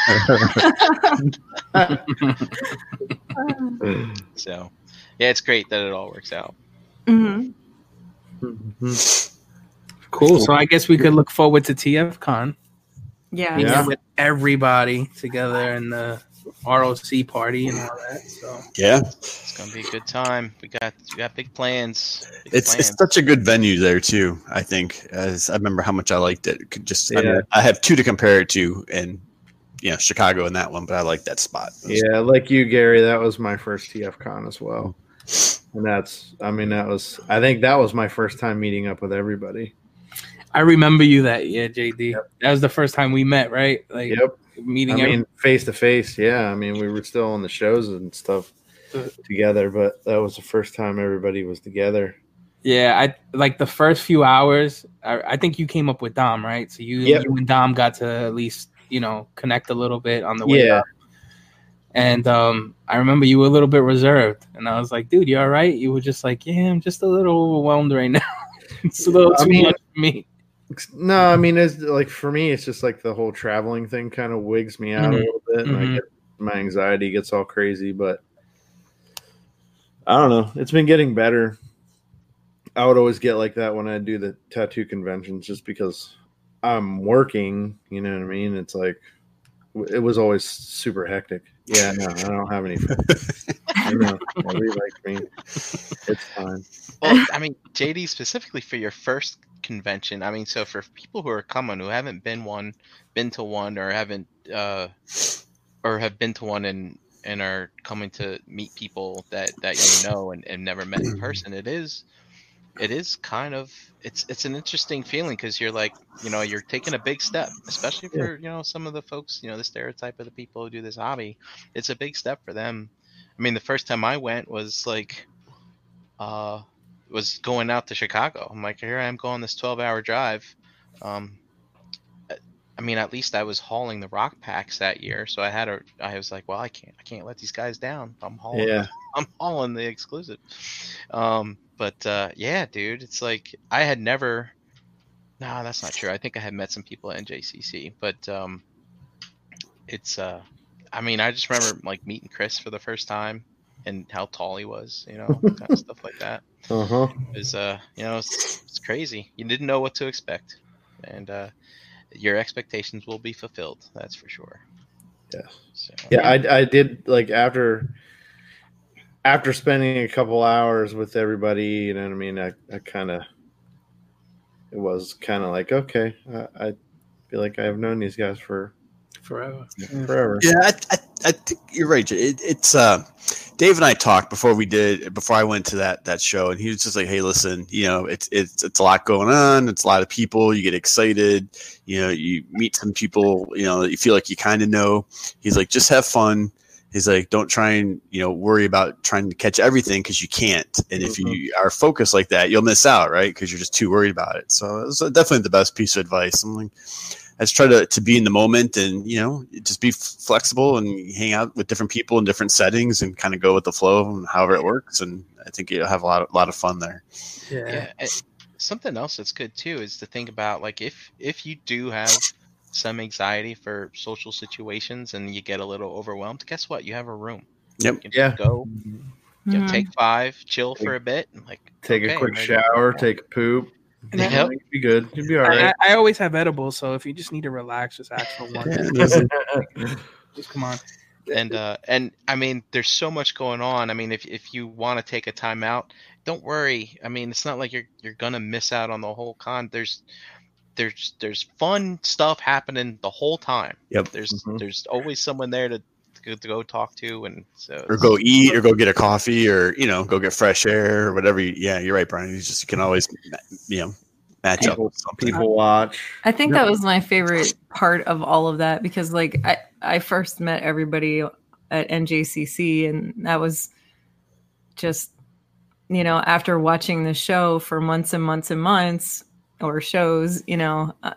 so yeah, it's great that it all works out. hmm Mhm. Cool. So I guess we could look forward to T F Con. Yeah. Yeah. With everybody together in the R O C party and all that. So Yeah, It's gonna be a good time. We got we got big plans. Big it's plans. it's such a good venue there too. I think as I remember how much I liked it. Could just I, mean, Yeah. I have two to compare it to, and you know Chicago and that one, but I like that spot. Yeah, like you, Gary, that was my first T F Con as well. And that's, I mean, that was, I think that was my first time meeting up with everybody. I remember you that year, J D. That was the first time we met, right? Like Yep. meeting. I every- mean, face to face. Yeah. I mean, we were still on the shows and stuff together, but that was the first time everybody was together. yeah, I like the first few hours. I, I think you came up with Dom, right? So you, Yep. you and Dom got to at least you know connect a little bit on the way Yeah. up. And um, I remember you were a little bit reserved, and I was like, "Dude, you all right?" You were just like, "Yeah, I'm just a little overwhelmed right now. It's a little I too mean- much for me." No, I mean, it's like for me, it's just like the whole traveling thing kind of wigs me out Mhm. a little bit, and Mhm. I get my anxiety gets all crazy. But I don't know. It's been getting better. I would always get like that when I do the tattoo conventions, just because I'm working. You know what I mean? It's like it was always super hectic. Yeah, no, I don't have any friends. I know. Nobody likes me. It's fine. Well, I mean, J D, specifically for your first convention, I mean, so for people who are coming who haven't been one, been to one, or haven't, uh, or have been to one and and are coming to meet people that that you know and, and never met in person, it is, it is kind of, it's it's an interesting feeling because you're like, you know, you're taking a big step, especially for you know some of the folks, you know, the stereotype of the people who do this hobby. It's a big step for them. I mean, the first time I went was like, uh. was going out to Chicago. I'm like, here I am going this twelve hour drive. Um, I mean, at least I was hauling the rock packs that year. So I had a, I was like, well, I can't, I can't let these guys down. I'm hauling, Yeah. I'm hauling the exclusive. Um, but, uh, yeah, dude, it's like, I had never, no, that's not true. I think I had met some people at N J C C, but, um, it's, uh, I mean, I just remember like meeting Chris for the first time and how tall he was, you know, kind of stuff like that. Uh huh. Is uh you know it's, it's crazy. You didn't know what to expect, and uh, your expectations will be fulfilled. That's for sure. Yeah. So, Yeah, I, I did like after after spending a couple hours with everybody, you know what I mean? I, I kind of it was kind of like, okay, I, I feel like I have known these guys for Forever. forever. Yeah, I, I, I think you're right. It, it's uh, Dave and I talked before we did before I went to that that show, and he was just like, "Hey, listen, you know, it's it's it's a lot going on. It's a lot of people. You get excited. You know, you meet some people. You know, that you feel like you kind of know." He's like, "Just have fun." He's like, "Don't try and you know worry about trying to catch everything because you can't. And if you are focused like that, you'll miss out, right? Because you're just too worried about it." So it was definitely the best piece of advice. I'm like. I just try to, to be in the moment and, you know, just be flexible and hang out with different people in different settings and kind of go with the flow and however it works. And I think you'll have a lot of, lot of fun there. Yeah. Yeah. And something else that's good too is to think about like if if you do have some anxiety for social situations and you get a little overwhelmed, guess what? You have a room. Yep. You can Yeah. go, you know, Mhm. take five, chill for a bit, and like Take okay, a quick maybe- shower, take a poop. And I- Yep. You'll be good. You'll be all I, right. I, I always have edibles, so if you just need to relax, just ask for one. Yeah, listen. Just come on. And uh, and I mean, there's so much going on. I mean, if if you want to take a time out, don't worry. I mean, it's not like you're you're gonna miss out on the whole con. There's there's there's fun stuff happening the whole time. Yep. There's Mhm. there's always someone there to to, to go talk to, and so Or go eat or go get a coffee or, you know, go get fresh air or whatever. You, yeah, you're right, Brian. You just you can always, you know, match up People, with something. people watch. I think that was my favorite part of all of that because, like, I, I first met everybody at N J C C, and that was just, you know, after watching the show for months and months and months or shows, you know, uh,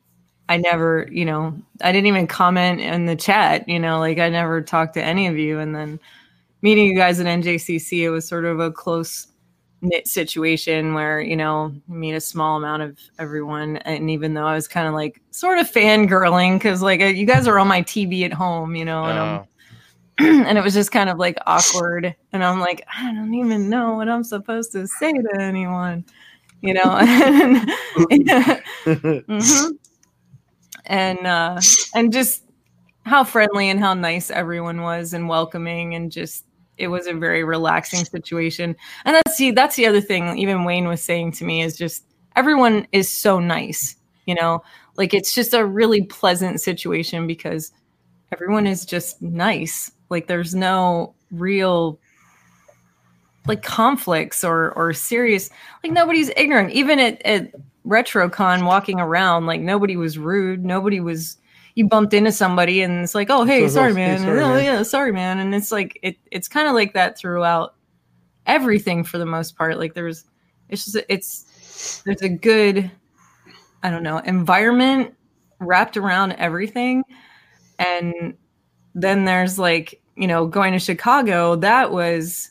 I never, you know, I didn't even comment in the chat, you know, like I never talked to any of you. And then meeting you guys at N J C C, it was sort of a close knit situation where, you know, you meet a small amount of everyone. And even though I was kind of like sort of fangirling because like you guys are on my T V at home, you know, and, uh, I'm, and it was just kind of like awkward. And I'm like, I don't even know what I'm supposed to say to anyone, you know, and, mhm. and, uh, and just how friendly and how nice everyone was and welcoming and just, it was a very relaxing situation. And that's the, that's the other thing even Wayne was saying to me is just everyone is so nice, you know, like it's just a really pleasant situation because everyone is just nice. Like there's no real like conflicts or, or serious, like nobody's ignorant. Even at, at RetroCon walking around, like nobody was rude. Nobody was, you bumped into somebody and it's like, oh, hey, So- sorry, hey, man. sorry, oh, man. yeah, sorry, man. And it's like, it, it's kind of like that throughout everything for the most part. Like there's, it's just, it's, there's a good, I don't know, environment wrapped around everything. And then there's like, you know, going to Chicago, that was,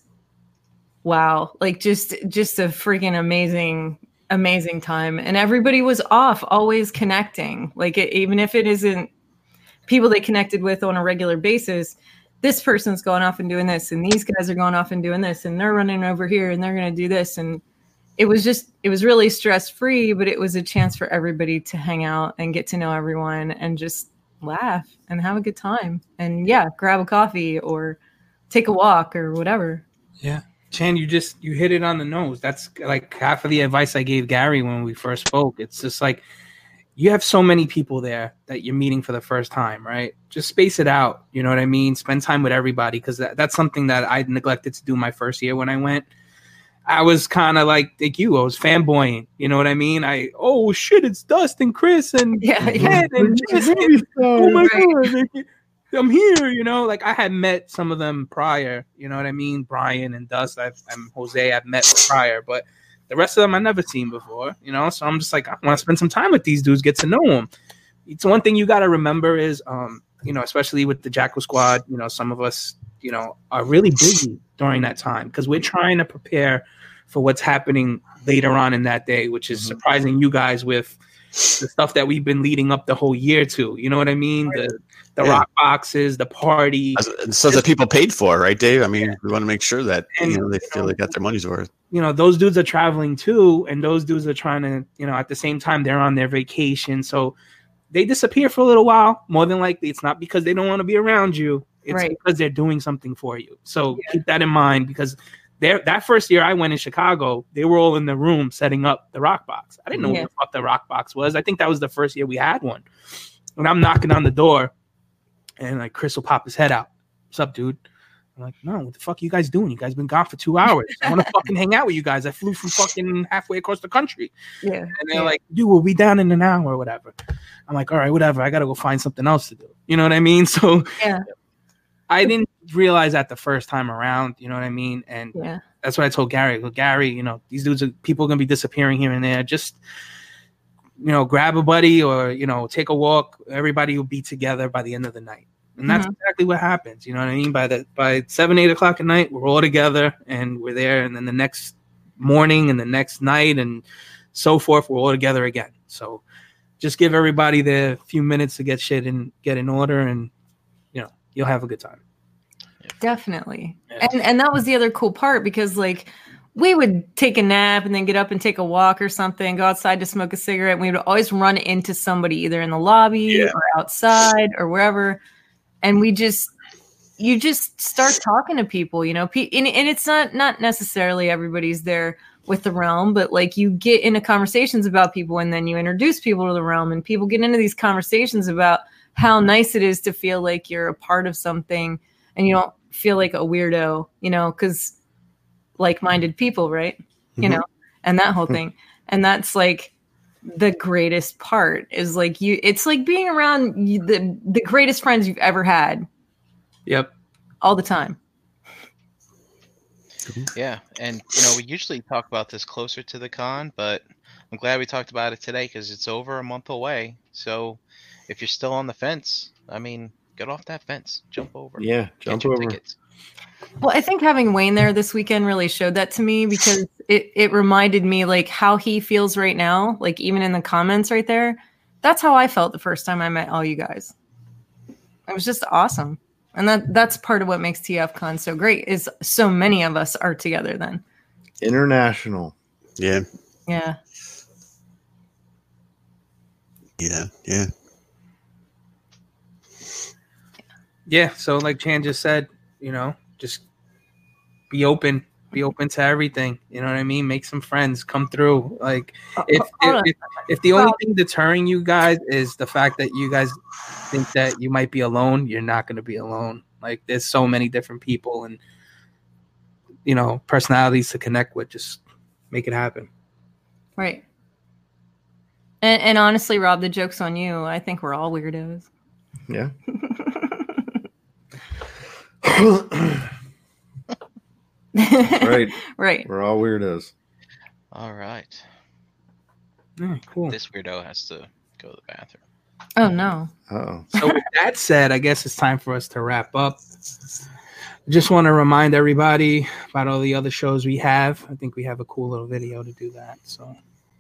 wow, like just, just a freaking amazing amazing time, and everybody was off always connecting, like it, even if it isn't people they connected with on a regular basis, this person's going off and doing this and these guys are going off and doing this and they're running over here and they're going to do this, and it was just it was really stress free, but it was a chance for everybody to hang out and get to know everyone and just laugh and have a good time and yeah, grab a coffee or take a walk or whatever. Yeah. Chan, you just you hit it on the nose. That's like half of the advice I gave Gary when we first spoke. It's just like you have so many people there that you're meeting for the first time, right? Just space it out. You know what I mean? Spend time with everybody because that, that's something that I neglected to do my first year when I went. I was kind of like like you. I was fanboying. You know what I mean? I oh shit, it's Dust and Chris and Yeah, yeah. Ed and Jess and- oh my god. Like, I'm here, you know, like I had met some of them prior, you know what I mean? Brian and Dust, I've, and Jose, I've met prior, but the rest of them I've never seen before, you know? So I'm just like, I want to spend some time with these dudes, get to know them. It's one thing you got to remember is, um, you know, especially with the Jackal Squad, you know, some of us, you know, are really busy during that time because we're trying to prepare for what's happening later on in that day, which is Mhm. surprising you guys with the stuff that we've been leading up the whole year to, you know what I mean? The the Yeah. rock boxes, the party, So that people paid for, right, Dave? I mean, Yeah. we want to make sure that And, you know they you feel know, they got their money's worth. you know, those dudes are traveling too, and those dudes are trying to, you know, at the same time they're on their vacation, so they disappear for a little while. More than likely, it's not because they don't want to be around you; it's Right. because they're doing something for you. So keep that in mind because there, that first year I went in Chicago, they were all in the room setting up the rock box. I didn't know Yeah. what the fuck the rock box was. I think that was the first year we had one, and I'm knocking on the door, and like Chris will pop his head out. what's up, dude? I'm like, no, what the fuck are you guys doing? You guys been gone for two hours. I want to fucking hang out with you guys. I flew from fucking halfway across the country. Yeah. And they're yeah. like, dude, we'll be down in an hour or whatever. I'm like, all right, whatever. I got to go find something else to do. You know what I mean? So Yeah. I didn't realize that the first time around. You know what I mean? And Yeah. that's what I told Gary. Well, Gary, you know, these dudes are people are going to be disappearing here and there. Just, you know, grab a buddy or, you know, take a walk. Everybody will be together by the end of the night. And that's Mhm. exactly what happens. You know what I mean? By the by seven, eight o'clock at night, we're all together and we're there. And then the next morning and the next night and so forth, we're all together again. So just give everybody the few minutes to get shit and get in order, and you know, you'll have a good time. Definitely. Yeah. And and that was the other cool part, because like we would take a nap and then get up and take a walk or something, go outside to smoke a cigarette. And we would always run into somebody either in the lobby Yeah. or outside or wherever. And we just, you just start talking to people, you know, Pe- and, and it's not, not necessarily everybody's there with the realm, but like you get into conversations about people and then you introduce people to the realm, and people get into these conversations about how nice it is to feel like you're a part of something and you don't feel like a weirdo, you know, because like-minded people, right? You Mhm. know, and that whole thing. And that's like the greatest part is like you, it's like being around you, the, the greatest friends you've ever had Yep. all the time. Yeah, and you know we usually talk about this closer to the con, but I'm glad we talked about it today because it's over a month away. So if you're still on the fence, I mean, get off that fence, jump over. Yeah, Get jump your over. tickets. Well, I think having Wayne there this weekend really showed that to me, because it, it reminded me like how he feels right now, like even in the comments right there. That's how I felt the first time I met all you guys. It was just awesome. And that that's part of what makes T F Con so great, is so many of us are together then. International. Yeah. Yeah. Yeah. Yeah. Yeah. So like Chan just said, you know, just be open, be open to everything. You know what I mean? Make some friends, come through. Like if Hold if, on. if, if the only thing deterring you guys is the fact that you guys think that you might be alone, you're not going to be alone. Like there's so many different people and, you know, personalities to connect with. Just make it happen. Right. And, and honestly, Rob, the joke's on you. I think we're all weirdos. Yeah. Right. Right. We're all weirdos. All right. Yeah, cool. This weirdo has to go to the bathroom. Oh, no. Uh-oh. So with that said, I guess it's time for us to wrap up. Just want to remind everybody about all the other shows we have. I think we have a cool little video to do that. So.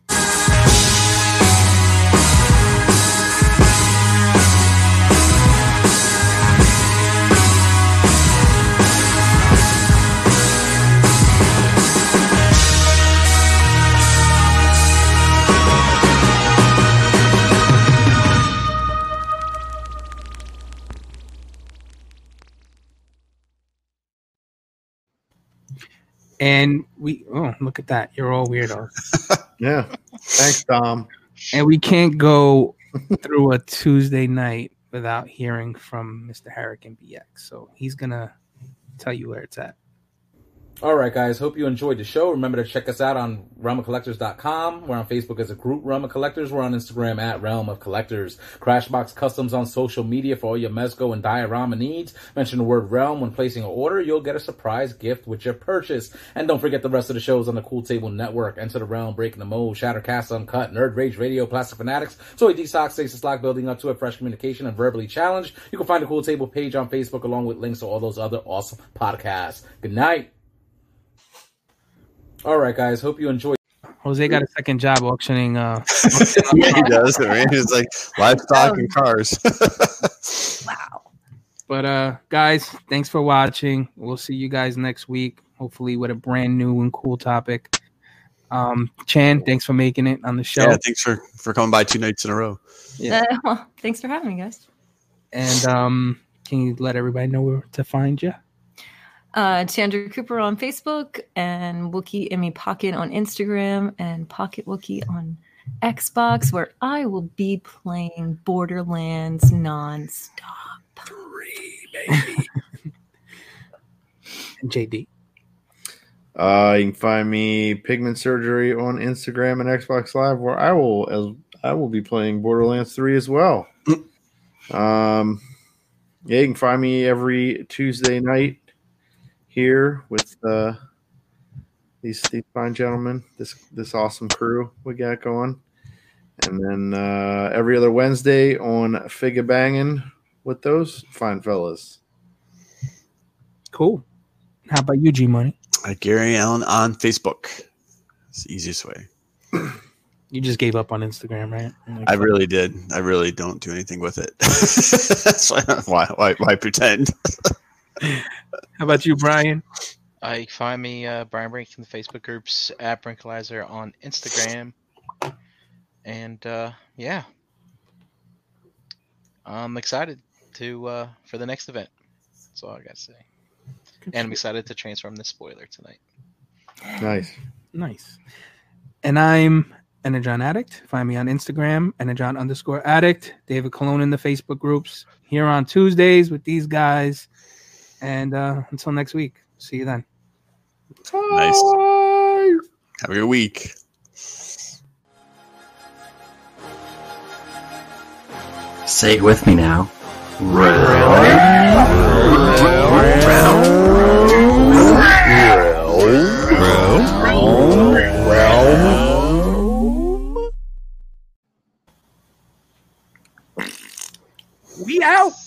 And we, oh, look at that. You're all weirdos. Yeah. Thanks, Dom. And we can't go through a Tuesday night without hearing from Mister Herrick and B X. So he's going to tell you where it's at. All right, guys. Hope you enjoyed the show. Remember to check us out on realm of collectors dot com. We're on Facebook as a group, Realm of Collectors. We're on Instagram at Realm of Collectors. Crashbox Customs on social media for all your Mezco and diorama needs. Mention the word Realm when placing an order. You'll get a surprise gift with your purchase. And don't forget the rest of the shows on the Cool Table Network. Enter the Realm, Breaking the Mold, Shattercast Uncut, Nerd Rage Radio, Plastic Fanatics, Toy D-Sock, Stasis Lock, Building Up to a Fresh Communication, and Verbally Challenged. You can find the Cool Table page on Facebook along with links to all those other awesome podcasts. Good night. All right, guys. Hope you enjoyed. Jose got a second job auctioning. Uh, Yeah, he does. Right? It's like livestock and cars. Wow. but uh, guys, thanks for watching. We'll see you guys next week, hopefully with a brand new and cool topic. Um, Chan, thanks for making it on the show. Yeah, thanks for, for coming by two nights in a row. Yeah. Uh, well, thanks for having me, guys. And um, can you let everybody know where to find you? Uh, Chandra Cooper on Facebook, and Wookie Emmy Pocket on Instagram, and Pocket Wookie on Xbox, where I will be playing Borderlands nonstop. Three, baby. And J D. Uh, you can find me Pigment Surgery on Instagram and Xbox Live, where I will as I will be playing Borderlands three as well. um, yeah, you can find me every Tuesday night here with uh, these these fine gentlemen, this this awesome crew we got going, and then uh, every other Wednesday on Figga Bangin' with those fine fellas. Cool. How about you, G Money? Uh, Gary Allen on Facebook. It's the easiest way. You just gave up on Instagram, right? Like, I really did. I really don't do anything with it. That's why, why, why, why pretend? How about you, Brian? Uh, you can find me, uh, Brian Brink, in the Facebook groups, at Brinkalizer on Instagram. And, uh, yeah. I'm excited to uh, for the next event. That's all I got to say. And I'm excited to transform the spoiler tonight. Nice. Nice. And I'm Energon Addict. Find me on Instagram, Energon underscore Addict. David Colon in the Facebook groups. Here on Tuesdays with these guys. And uh, until next week. See you then. Nice. Have a good week. Say it with me now. We out.